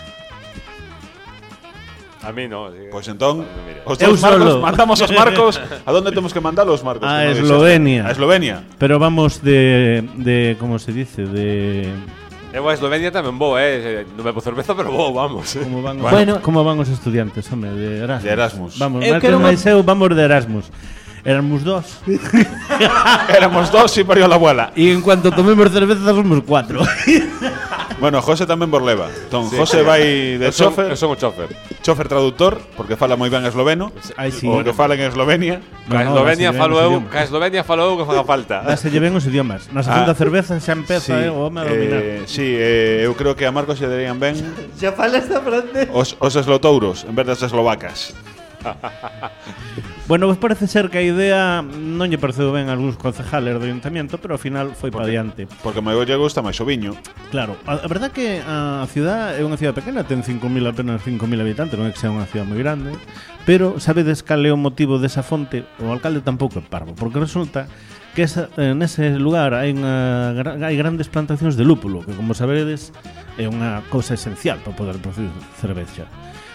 A mí no. Sí. Pois entón, Mira. os Eu dous marcos, solo. mandamos os marcos. A donde temos que mandar os marcos? A Que non Eslovenia. dixeste. A Eslovenia. Pero vamos de, de como se dice, de Eu a Eslovenia tamén vou, eh. Non bebo cerveza, pero vou, vamos. como van, os, Bueno. como van os estudiantes, home, de Erasmus. De Erasmus. Vamos, Eu Marcos quero unha- máis eu vamos de Erasmus. Erasmus dos. Éramos dos e parió la abuela. E en cuanto tomemos cerveza somos cuatro. Bueno, José tamén borleva. Entón, Sí. José vai de Eu son, chofer, eu son un chofer. chofer traductor, porque fala moi ben esloveno. Ai, sí. O que fala en Eslovenia. Ca No, no, Eslovenia dase falo ben os eu, idiomas. ca Eslovenia falo eu que faga falta. Dáselle ben os idiomas. Na segunda Ah. cerveza xa empeza eh, o home a dominar. Eh, sí, eh, eu creo que a Marcos lle darían ben Xa fala esta frase. os, os eslotouros en vez das eslovacas. Bueno, pues parece ser que a idea non lle pareceu ben a algúns concejales do ayuntamiento, pero ao final foi para diante. Porque moi lle gusta máis o viño. Claro, a, a verdad que a ciudad é unha ciudad pequena, ten cinco mil apenas cinco mil habitantes, non é que sea unha ciudad moi grande, pero sabedes cal é o motivo desa fonte? O alcalde tampouco é parvo, porque resulta que esa, en ese lugar hai, unha, gra- hai grandes plantacións de lúpulo, que como sabedes é unha cousa esencial para poder producir cervexa.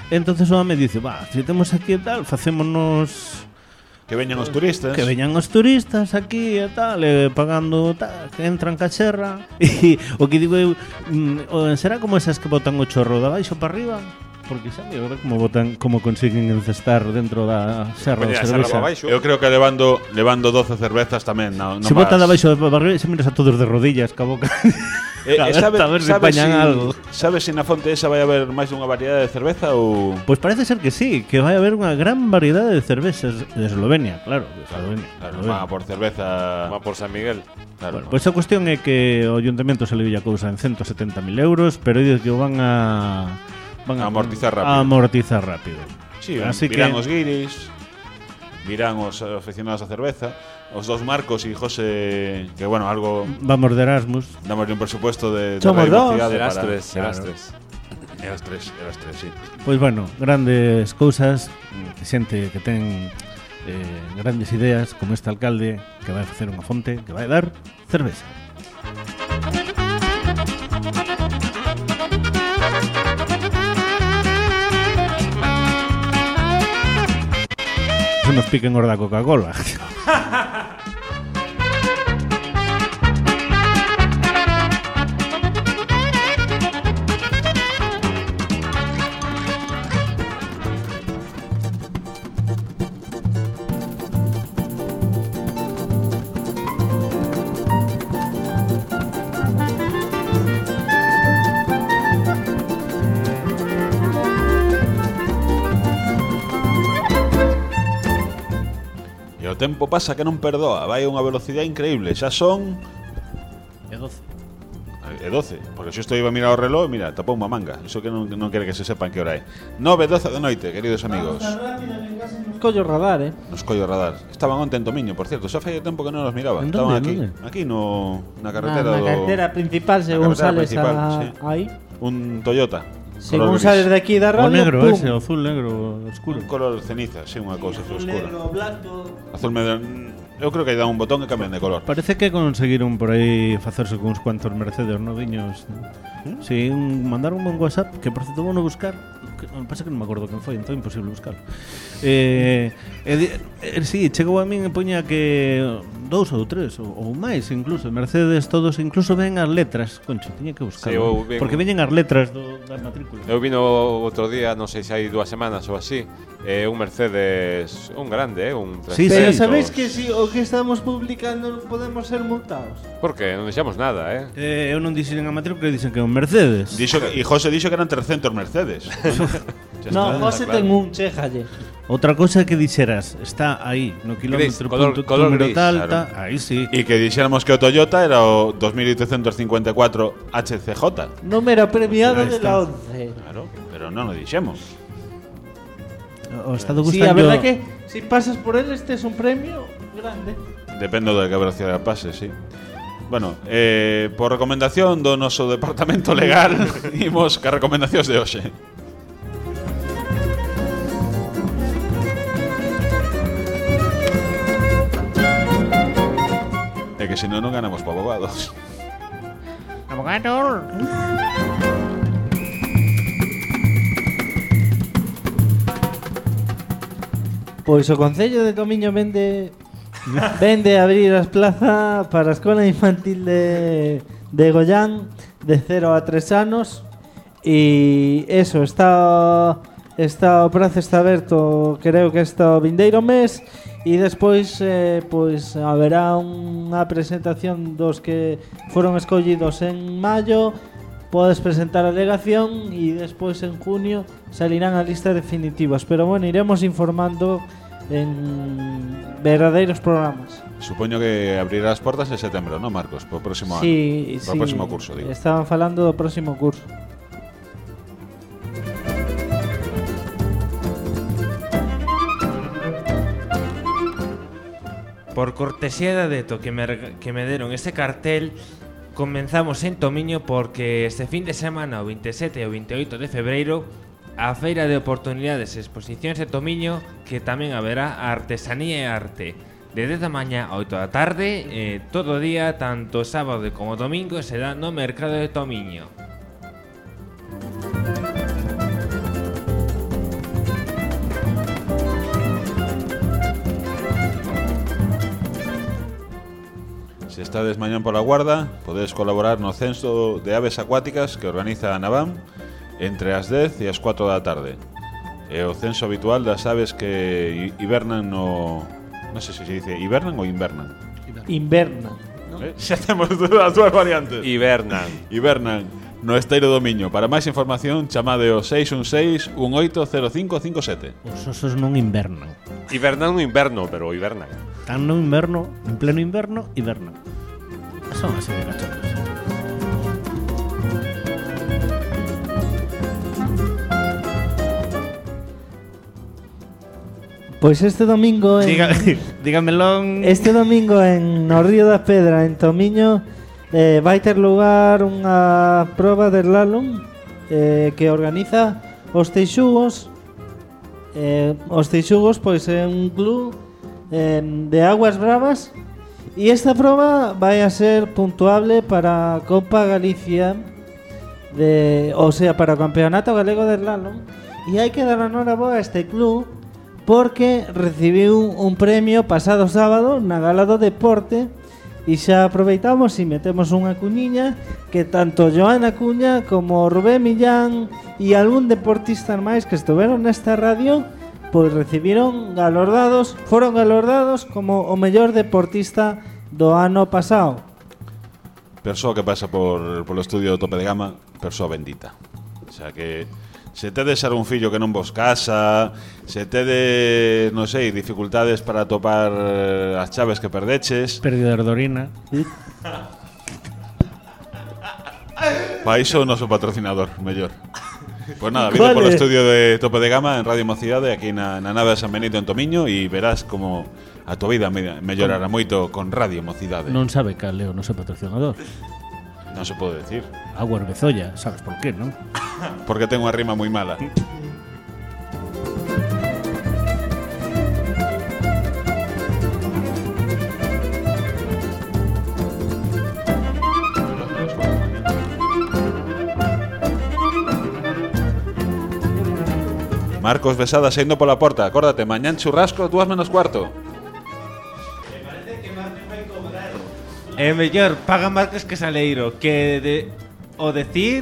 Entonces o home dice, va, se temos aquí e tal, facémonos Que veñan os turistas. que veñan os turistas aquí e tal, e pagando tal, que entran ca serra. E o que digo eu, mm, o- será como esas que botan o chorro de abaixo para arriba? Porque xa mira, ver como botan, como consiguen encestar dentro da serra Poñer da a serra cervexa. para baixo. Eu creo que levando levando doce cervezas tamén no, no Se vas. botan de abaixo para arriba, se miras a todos de rodillas, ca boca. Eh, A eh, ver, sabe, a ver se sabe pañan si, algo. Sabes se na fonte esa vai haber máis dunha variedade de cerveza ou Pois parece ser que sí, que vai haber unha gran variedade de cervezas de Eslovenia, claro, de Eslovenia. claro, Eslovenia. van a por cerveza. Va por San Miguel. Claro. Bueno, pois a cuestión é que o ayuntamento se le a cousa en ciento setenta mil euros, pero dice que o van a van A amortizar rápido. A amortizar rápido. Sí, Así virán que os guiris, virán os aficionados a cerveza, os dos Marcos e José, que bueno, algo vamos de Erasmus. damos un presupuesto de, de Somos Radio dos. Cidade Serás para- tres, serás Claro. tres. Eras tres, eras tres, sí. Pois bueno, grandes cousas, mm, xente que ten eh, grandes ideas, como este alcalde que vai facer unha fonte que vai dar cerveza. Se nos piquen os da Coca-Cola. E o tempo pasa que non perdoa, vai a unha velocidade increíble, xa son E doce. e doce, porque se estou iba a mirar o reloj, mira, tapou unha manga. Iso que non, non quere que se sepan que hora é. nove e doce da noite, queridos amigos. Collo radar, eh. Nos collo radar. Estaban onte en Tomiño, por cierto, xa fai tempo que non nos miraba. En Estaban donde, aquí, donde? aquí no na Na, carretera na do carretera principal, según carretera sales principal, a, sí. aí. un Toyota. Según color sales gris. de aquí da O radio, negro pum. ese, o azul negro oscuro. Un color ceniza, sí, unha cousa así oscura. blanco. Azul medio. Eu creo que aí dá un botón e cambian de color. Parece que conseguiron por aí facerse con uns cuantos Mercedes noviños. ¿Mm? Si, sí, un, mandaron un WhatsApp que por certo vou no buscar, que, me pasa que non me acordo quen foi, entón é imposible buscarlo. Eh, eh, di- eh, sí, chegou a min e poña que dous ou tres ou, ou máis incluso, Mercedes todos, incluso ven as letras, concho, tiña que buscarlo. Sí, eu ven- porque veñen as letras do, da matrícula. Eu vino outro día, non sei se hai dúas semanas ou así, eh, un Mercedes, un grande, eh, un Sí, Pero sí. sabéis que si o que estamos publicando podemos ser multados. Por que? Non deixamos nada, eh? Eh, eu non dixen a matrícula, dicen que é un Mercedes. Dixo que, e José dixo que eran trescentos Mercedes. Xa No, está, José claro. ten un, chéjalle. Outra cosa que dixeras, está aí, no kilómetro color- punto color número gris, tal, claro. ta, aí sí. E que dixéramos que o Toyota era o dos mil oitocentos cincuenta e catro H C J. Número premiado Ahí de está. la once. Claro, pero non o dixemos. O estado Sí, gustando. a verdad que si pasas por él este es un premio grande. Depende de que velocidade pase, sí. Bueno, eh, por recomendación do noso departamento legal, imos ca recomendacións de hoxe. É que senón non ganamos para abogados. Abogado. Pois o Concello de Tomiño vende vende abrir as plazas para a Escola Infantil de, de Goián de cero a tres anos e eso, está está o prazo está aberto creo que está o vindeiro mes e despois eh, pois haberá unha presentación dos que foron escollidos en maio. Podes presentar a alegación e despois en junio salirán as listas definitivas. Pero bueno, iremos informando en verdadeiros programas. Supoño que abrirá as portas en setembro, non, Marcos? Por próximo ano. Sí, Por sí. próximo curso, digo. Estaban falando do próximo curso. Por cortesía de Adeto que me, rega- que me deron ese cartel, comenzamos en Tomiño porque este fin de semana, o veintisiete e o veintiocho de febreiro, a Feira de Oportunidades e Exposicións de Tomiño, que tamén haberá artesanía e arte. De dez da mañá a oito da tarde, eh, todo o día, tanto sábado como domingo, será no Mercado de Tomiño. estades mañán pola Guarda, podedes colaborar no censo de aves acuáticas que organiza a Navam entre as dez e as catro da tarde. É o censo habitual das aves que hibernan no... Non sei se se dice hibernan ou invernan. Inverna. Eh? Xa temos as dúas variantes. Hibernan. Hibernan no Esteiro do Miño. Para máis información, chamade o seis un seis, un oito cero cinco cinco sete. Os osos non invernan. Hibernan no inverno, pero hibernan. Están no inverno, en pleno inverno, hibernan. Son así de cachorros. Pois este domingo en, Diga, dígamelo. Este domingo en no Río da Pedra, en Tomiño, eh, vai ter lugar unha proba de slalom eh, que organiza os Teixugos. Eh, os Teixugos pois é un club eh, de aguas bravas e esta proba vai a ser puntuable para a Copa Galicia, de, o sea, para o Campeonato Galego de Slalom, e hai que dar a noraboa a este club porque recibiu un premio pasado sábado na Gala do Deporte e xa aproveitamos e metemos unha cuñiña que tanto Joana Cuña como Rubén Millán e algún deportista máis que estuveron nesta radio pois recibiron galordados, foron galordados como o mellor deportista do ano pasado. Persoa que pasa por polo estudio do Tope de Gama, persoa bendita. O sea que se tedes algún fillo que non vos casa, se tedes, non sei, dificultades para topar as chaves que perdeches, Pérdida de orina. pa iso o noso patrocinador, mellor. Pois nada, vide polo estudio de Tope de Gama en Radio Mocidade, aquí na, na nave de San Benito en Tomiño, e verás como a tua vida me, mellorará moito con Radio Mocidade. Non sabe cal é o noso patrocinador. Non se pode decir. Agua Arbezolla, sabes por qué, non? Porque ten unha rima moi mala. Marcos Besada saindo pola porta. Acórdate, mañán churrasco, dúas menos cuarto. É mellor paga Marcos que Saleiro que de o decir.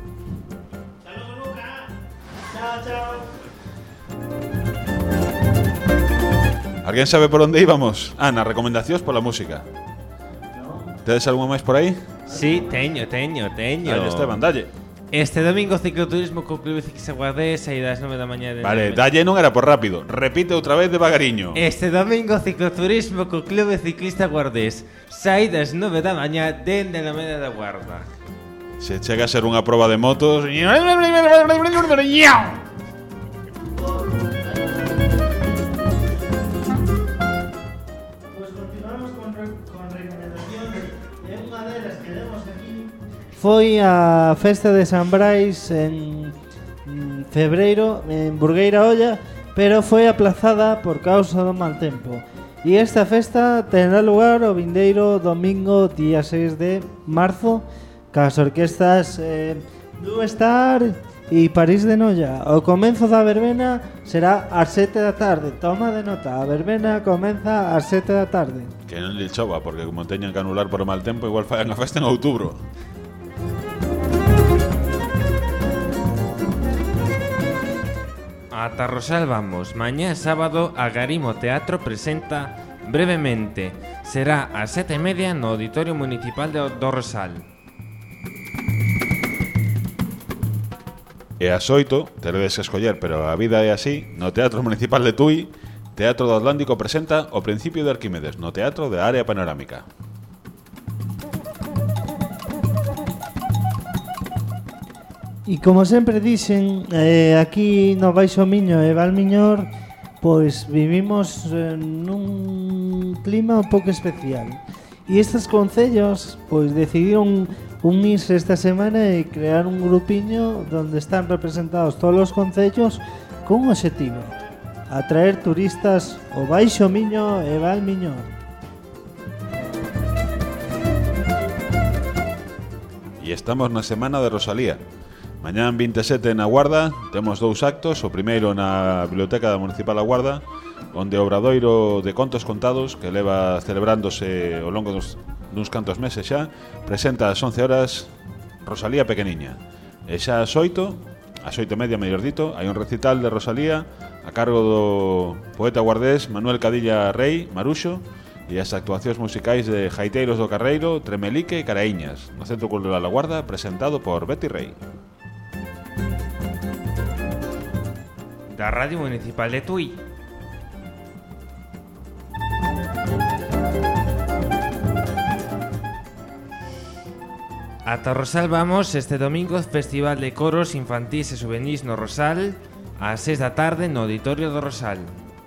Alguén sabe por onde íbamos? Ah, nas recomendacións pola música. Tedes algunha máis por aí? Sí, teño, teño, teño. Dalle, Esteban, dalle. Este domingo cicloturismo co Club Ciclista Guardés aí das nove da mañá de Vale, dalle non era por rápido. Repite outra vez devagariño. Este domingo cicloturismo co Club Ciclista Guardés sai das nove da mañá dende a Alameda da Guarda. Se chega a ser unha proba de motos. Foi a festa de San Brais en febreiro en Burgueira Olla, pero foi aplazada por causa do mal tempo. E esta festa terá lugar o vindeiro domingo día seis de marzo cas orquestas eh, Blue Star e París de Noia. O comenzo da verbena será ás sete da tarde. Toma de nota, a verbena comeza ás sete da tarde. Que non lle chova, porque como teñan que anular por o mal tempo, igual fan a festa en outubro. Ata Rosal vamos. Mañá sábado a Garimo Teatro presenta Brevemente. Será ás sete e media no Auditorio Municipal de do Rosal. E ás oito, teredes que escoller, pero a vida é así, no Teatro Municipal de Tui, Teatro do Atlántico presenta O Principio de Arquímedes, no Teatro de Área Panorámica. E como sempre dixen, eh, aquí no Baixo Miño e Valmiñor, pois vivimos eh, nun clima un pouco especial. E estes concellos, pois decidiron unirse esta semana e crear un grupiño donde están representados todos os concellos con un objetivo: atraer turistas ao Baixo Miño e Valmiñor. E estamos na semana de Rosalía. Mañán vinte e sete na Guarda temos dous actos. O primeiro na Biblioteca da Municipal da Guarda, onde o obradoiro de contos contados que leva celebrándose ao longo dos, duns cantos meses xa, presenta ás once horas Rosalía Pequeniña. E xa ás oito, ás oito e media, mellor dito, hai un recital de Rosalía a cargo do poeta guardés Manuel Cadilla Rei, Maruxo, e as actuacións musicais de Jaiteiros do Carreiro, Tremelique e Caraíñas, no Centro Cultural La Guarda, presentado por Betty Rey. Da Radio Municipal de Tui. Ata Rosal vamos este domingo, Festival de Coros Infantís e Juvenís no Rosal, ás seis da tarde no Auditorio do Rosal.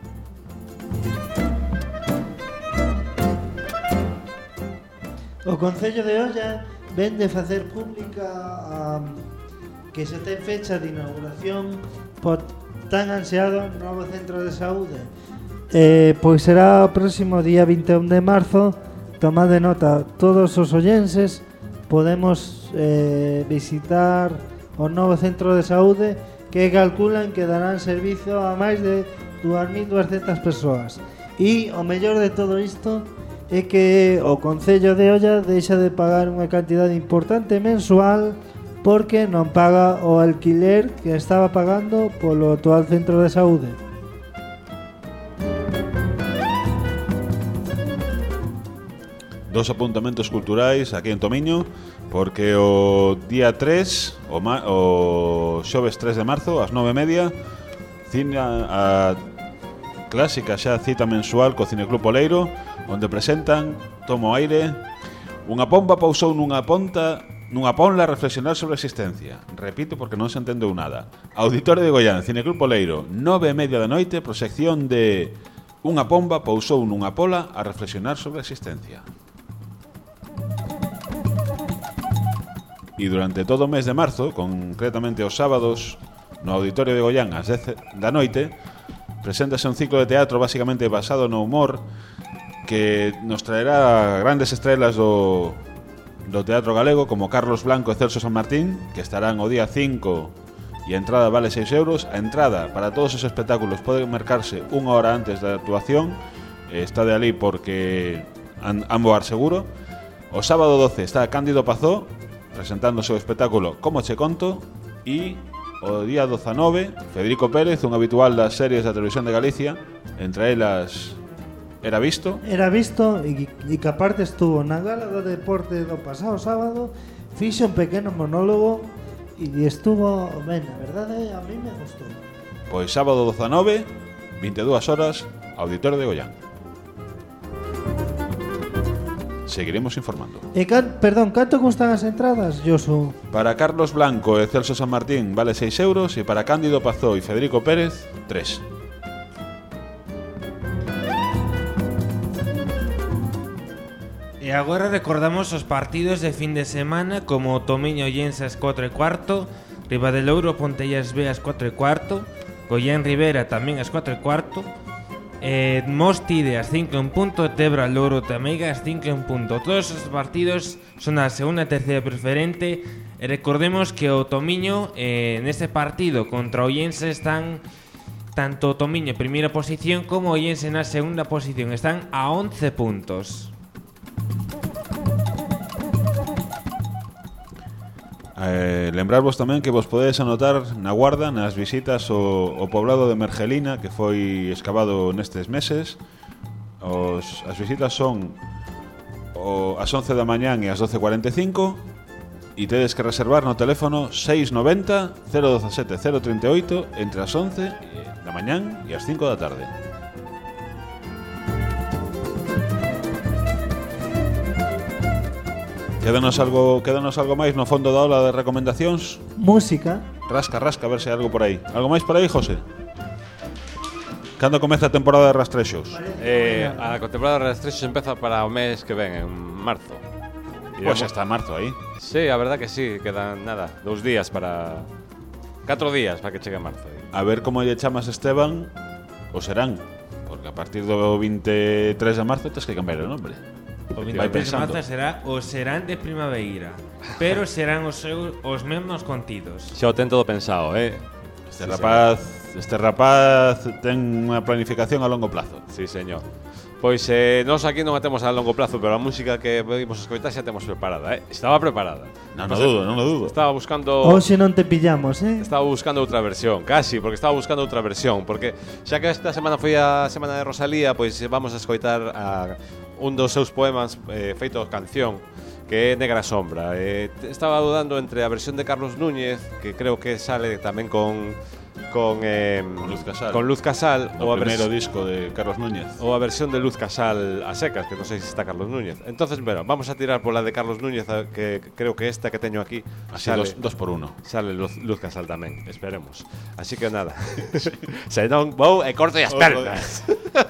O Concello de Olla ven de facer pública a, que se ten fecha de inauguración por tan ansiado novo centro de saúde. Eh, pois será o próximo día vinte e un de marzo. Tomade nota, todos os ollenses podemos eh, visitar o novo centro de saúde que calculan que darán servizo a máis de dúas mil duascentas persoas. E o mellor de todo isto é que o Concello de Olla deixa de pagar unha cantidade importante mensual porque non paga o alquiler que estaba pagando polo actual centro de saúde. Dos apuntamentos culturais aquí en Tomiño, porque o día tres, o, ma, o xoves tres de marzo, ás nove e media, cine a, a clásica xa cita mensual co Cineclub Oleiro, onde presentan Tomo Aire, unha pomba pousou nunha ponta nunha ponla a reflexionar sobre a existencia. Repito porque non se entendeu nada. Auditorio de Goián, Cineclub Oleiro, nove e media da noite, proxección de Unha pomba pousou nunha pola a reflexionar sobre a existencia. E durante todo o mes de marzo, concretamente os sábados, no Auditorio de Goián ás dez da noite, preséntase un ciclo de teatro basicamente basado no humor que nos traerá grandes estrelas do, do teatro galego como Carlos Blanco e Celso San Martín, que estarán o día cinco e a entrada vale seis euros. A entrada para todos os espectáculos pode marcarse unha hora antes da actuación, está de alí porque han, han voar seguro. O sábado doce está Cándido Pazó presentando o seu espectáculo Como che conto, e o día dezanove Federico Pérez, un habitual das series da televisión de Galicia, entre elas Era Visto. Era Visto e, e que aparte estuvo na gala do deporte do pasado sábado, fixe un pequeno monólogo e estuvo ben, a verdade a mí me gustou. Pois sábado dezanove, vinte e dúas horas, Auditorio de Goián. Seguiremos informando. E can, perdón, canto custan as entradas, Josu? Para Carlos Blanco e Celso San Martín vale seis euros e para Cándido Pazó e Federico Pérez, tres. E agora recordamos os partidos de fin de semana, como o Tomiño Llense ás cuatro e cuarto, Ribadelouro Pontellas B ás cuatro e cuarto, Goián Rivera tamén ás cuatro e cuarto, eh, Mostide ás cinco en punto, Tebra Louro Tameiga ás cinco en punto. Todos os partidos son a segunda e terceira preferente, e recordemos que o Tomiño eh, neste partido contra o Llense están tanto o Tomiño en primeira posición como o Llense na segunda posición, están a once puntos. Eh, lembrarvos tamén que vos podedes anotar na Guarda nas visitas ao, ao poblado de Mergelina, que foi excavado nestes meses. Os, as visitas son o, as once da mañán e as doce e cuarenta e cinco, e tedes que reservar no teléfono seis noventa, cero dezasete, cero trinta e oito entre as once da mañán e as cinco da tarde. Quédanos algo, quédanos algo máis no fondo da ola de recomendacións. Música. Rasca, rasca, a ver se hai algo por aí. Algo máis por aí, José? Cando comeza a temporada de rastrexos? Eh, a temporada de rastrexos empeza para o mes que ven, en marzo. Pois xa está marzo aí. Sí, a verdad que sí, quedan nada, dous días para... Catro días para que chegue marzo. A ver como lle chamas Esteban o Serán, porque a partir do veintitrés de marzo tes que cambiar o nombre. O veintitrés de marzo será o Serán de Primavera, pero serán os, seus, os mesmos contidos. Xa o ten todo pensado, eh? Este rapaz, este rapaz ten unha planificación a longo plazo. Sí, señor. Pois eh, nós aquí non a temos a longo plazo, pero a música que vimos escoitar xa temos preparada, eh? Estaba preparada. Non o dudo, non o dudo. Estaba buscando Hoxe non te pillamos, eh? Estaba buscando outra versión, casi, porque estaba buscando outra versión, porque xa que esta semana foi a semana de Rosalía, pois vamos a escoitar a un dos seus poemas eh, feito canción, que é Negra Sombra. Eh, estaba dudando entre a versión de Carlos Núñez, que creo que sale tamén con con, eh, con Luz Casal, con Luz Casal o a primeiro vers- disco de Carlos Núñez, ou a versión de Luz Casal a secas, que non sei se está Carlos Núñez. Entonces, bueno, vamos a tirar pola de Carlos Núñez, a- que creo que esta que teño aquí así dos, dos por uno. Sale Luz, Luz Casal tamén, esperemos. Así que nada. Se non vou e corto as pernas.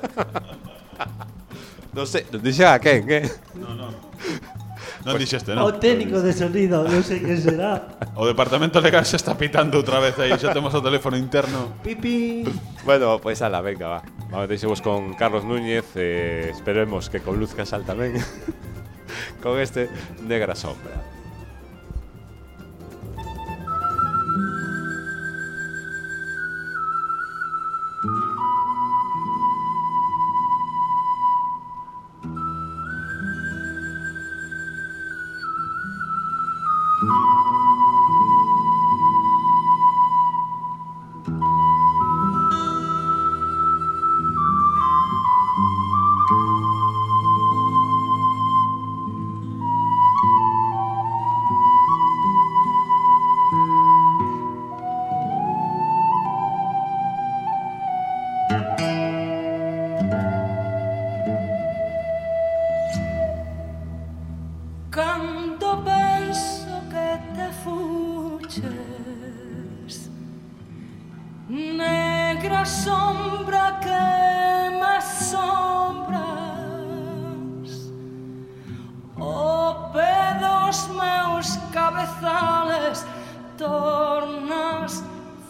Non sei, non dixe a quen, que? No, no. Non pues, dixeste, non. O técnico de sonido, non sei que será. O departamento legal se está pitando outra vez aí, xa temos o teléfono interno. Pipi. Bueno, pois pues, ala, venga, va. Vamos, deixemos con Carlos Núñez, eh, esperemos que con Luz Casal tamén. Con este Negra Sombra. Canto penso que te fuches, negra sombra que me asombras, o pé dos meus cabezales tornas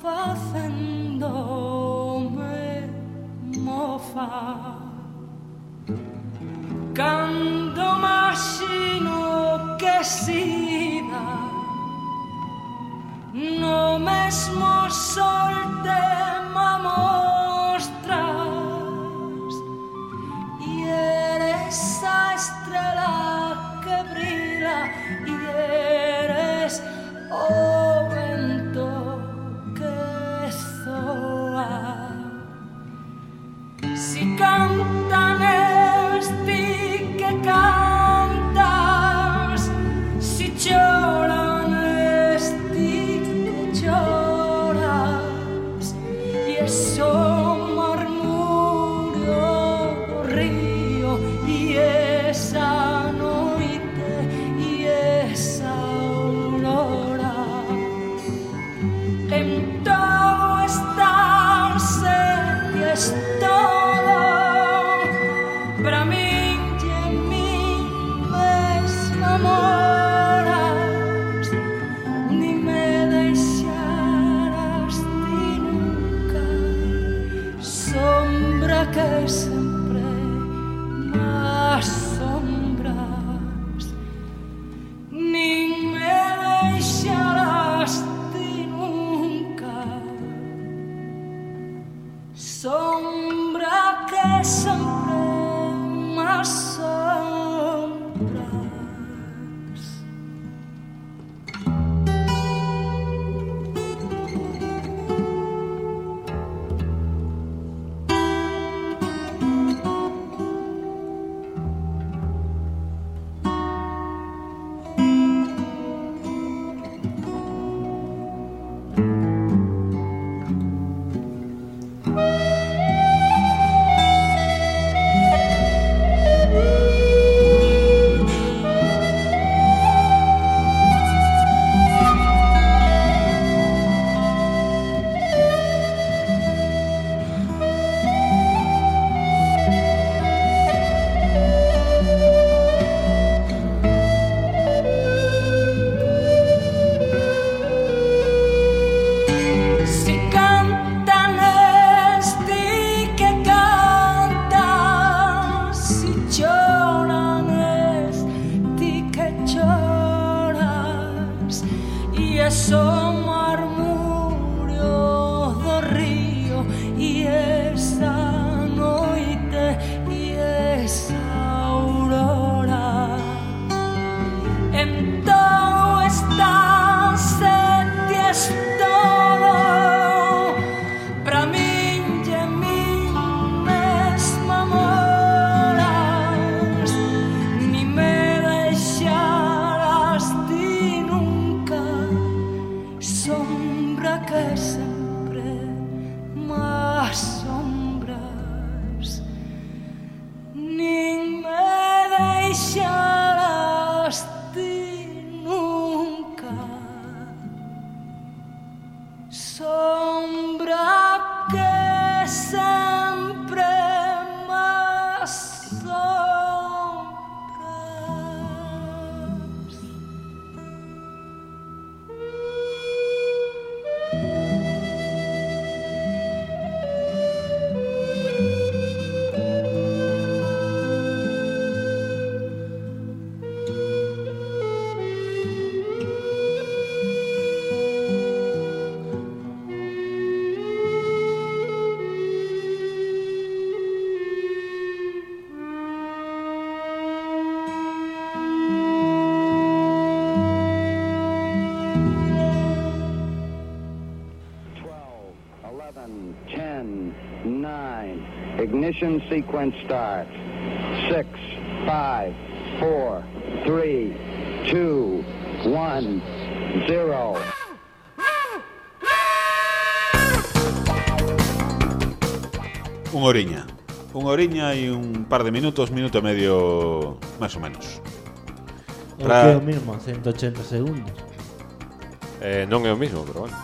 facendome mofa. Cando imagino que sida no mesmo sol te me mostras e eres a estrela que brilla e eres o vento que soa. Si cantan esti que cantas, si lloran esti que lloras, y eso murmurio do río, y esa noite, y esa aurora, en todo estarse y es todo. Para min e en min mesma moras, ni me deixarás ti nunca, sombra que sempre me asombras, ni me deixarás ti nunca, sombra que sempre me asombras. sombra que sempre más sombras nin me deixarás ti nunca, sombra que sempre más sombras. twelve, eleven, ten, nine. Ignition sequence starts. six, five, four, three, two, one, zero. Un horiña. Un horiña e un par de minutos, minuto e medio, máis ou menos. É Pra- que é o mismo, ciento ochenta segundos. Eh, non é o mismo, pero bueno.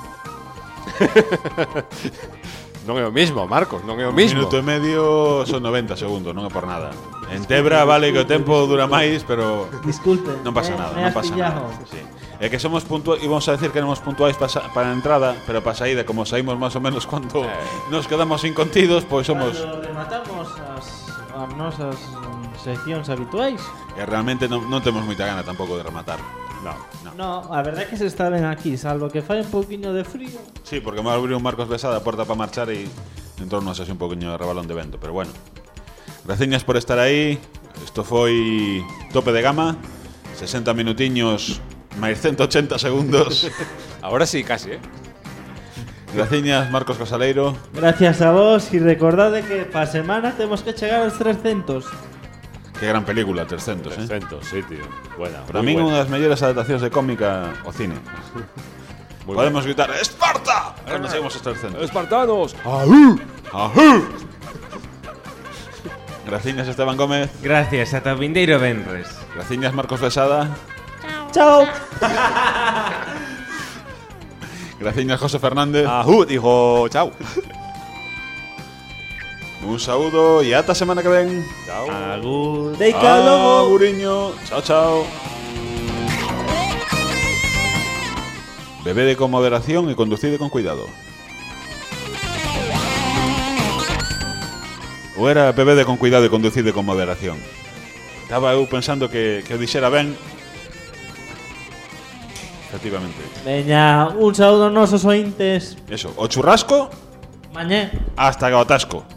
Non é o mismo, Marcos, non é o mismo. Minuto e medio son noventa segundos, non é por nada. En Tebra vale que o tempo dura máis, pero Disculpe. non pasa me- nada, me non has pasa pillado. nada. Sí. É que somos puntuais, íbamos a decir que éramos puntuais para, para a entrada, pero para a saída, como saímos máis ou menos cuando Eh. nos quedamos sin contidos, pois somos... Cando rematamos as, as nosas mm, seccións habituais. E realmente non, non temos moita gana tampouco de rematar. No. No. No, a verdade é que se está ben aquí, salvo que fai un pouquiño de frío. Sí, porque me abriu un Marcos Besada a porta para marchar e entrou nos así un poquinho de rebalón de vento, pero bueno. Graciñas por estar aí. Isto foi Tope de Gama, sesenta minutiños máis ciento ochenta segundos. Ahora sí, casi, eh. Graciñas, Marcos Casaleiro. Gracias a vos e recordade que pa semana temos que chegar aos trescentos. Que gran película, trescentos, eh? trescentos, sí, tío. Buena. Para muy min buena. unha das mellores adaptacións de cómica ao cine. Muy Podemos gritar ¡Esparta! Cando chegamos aos trescentos. ¡Espartanos! ¡Ahú! ¡Ahú! Graciñas, Esteban Gómez. Gracias, ata o vindeiro venres. Graciñas, Marcos Besada. Chao. Graciñas, José Fernández. ¡Ajú! Dijo chao. Un saúdo e ata a semana que ven. Chao. Agur. Deica logo. Aguriño. Chao, chao. Bebede con moderación e conducide con cuidado. Ou era bebede con cuidado e conducide con moderación? Estaba eu pensando que, que o dixera ben. Efectivamente. Veña, un saúdo aos nosos ointes. Eso, o churrasco Mañé. hasta o atasco.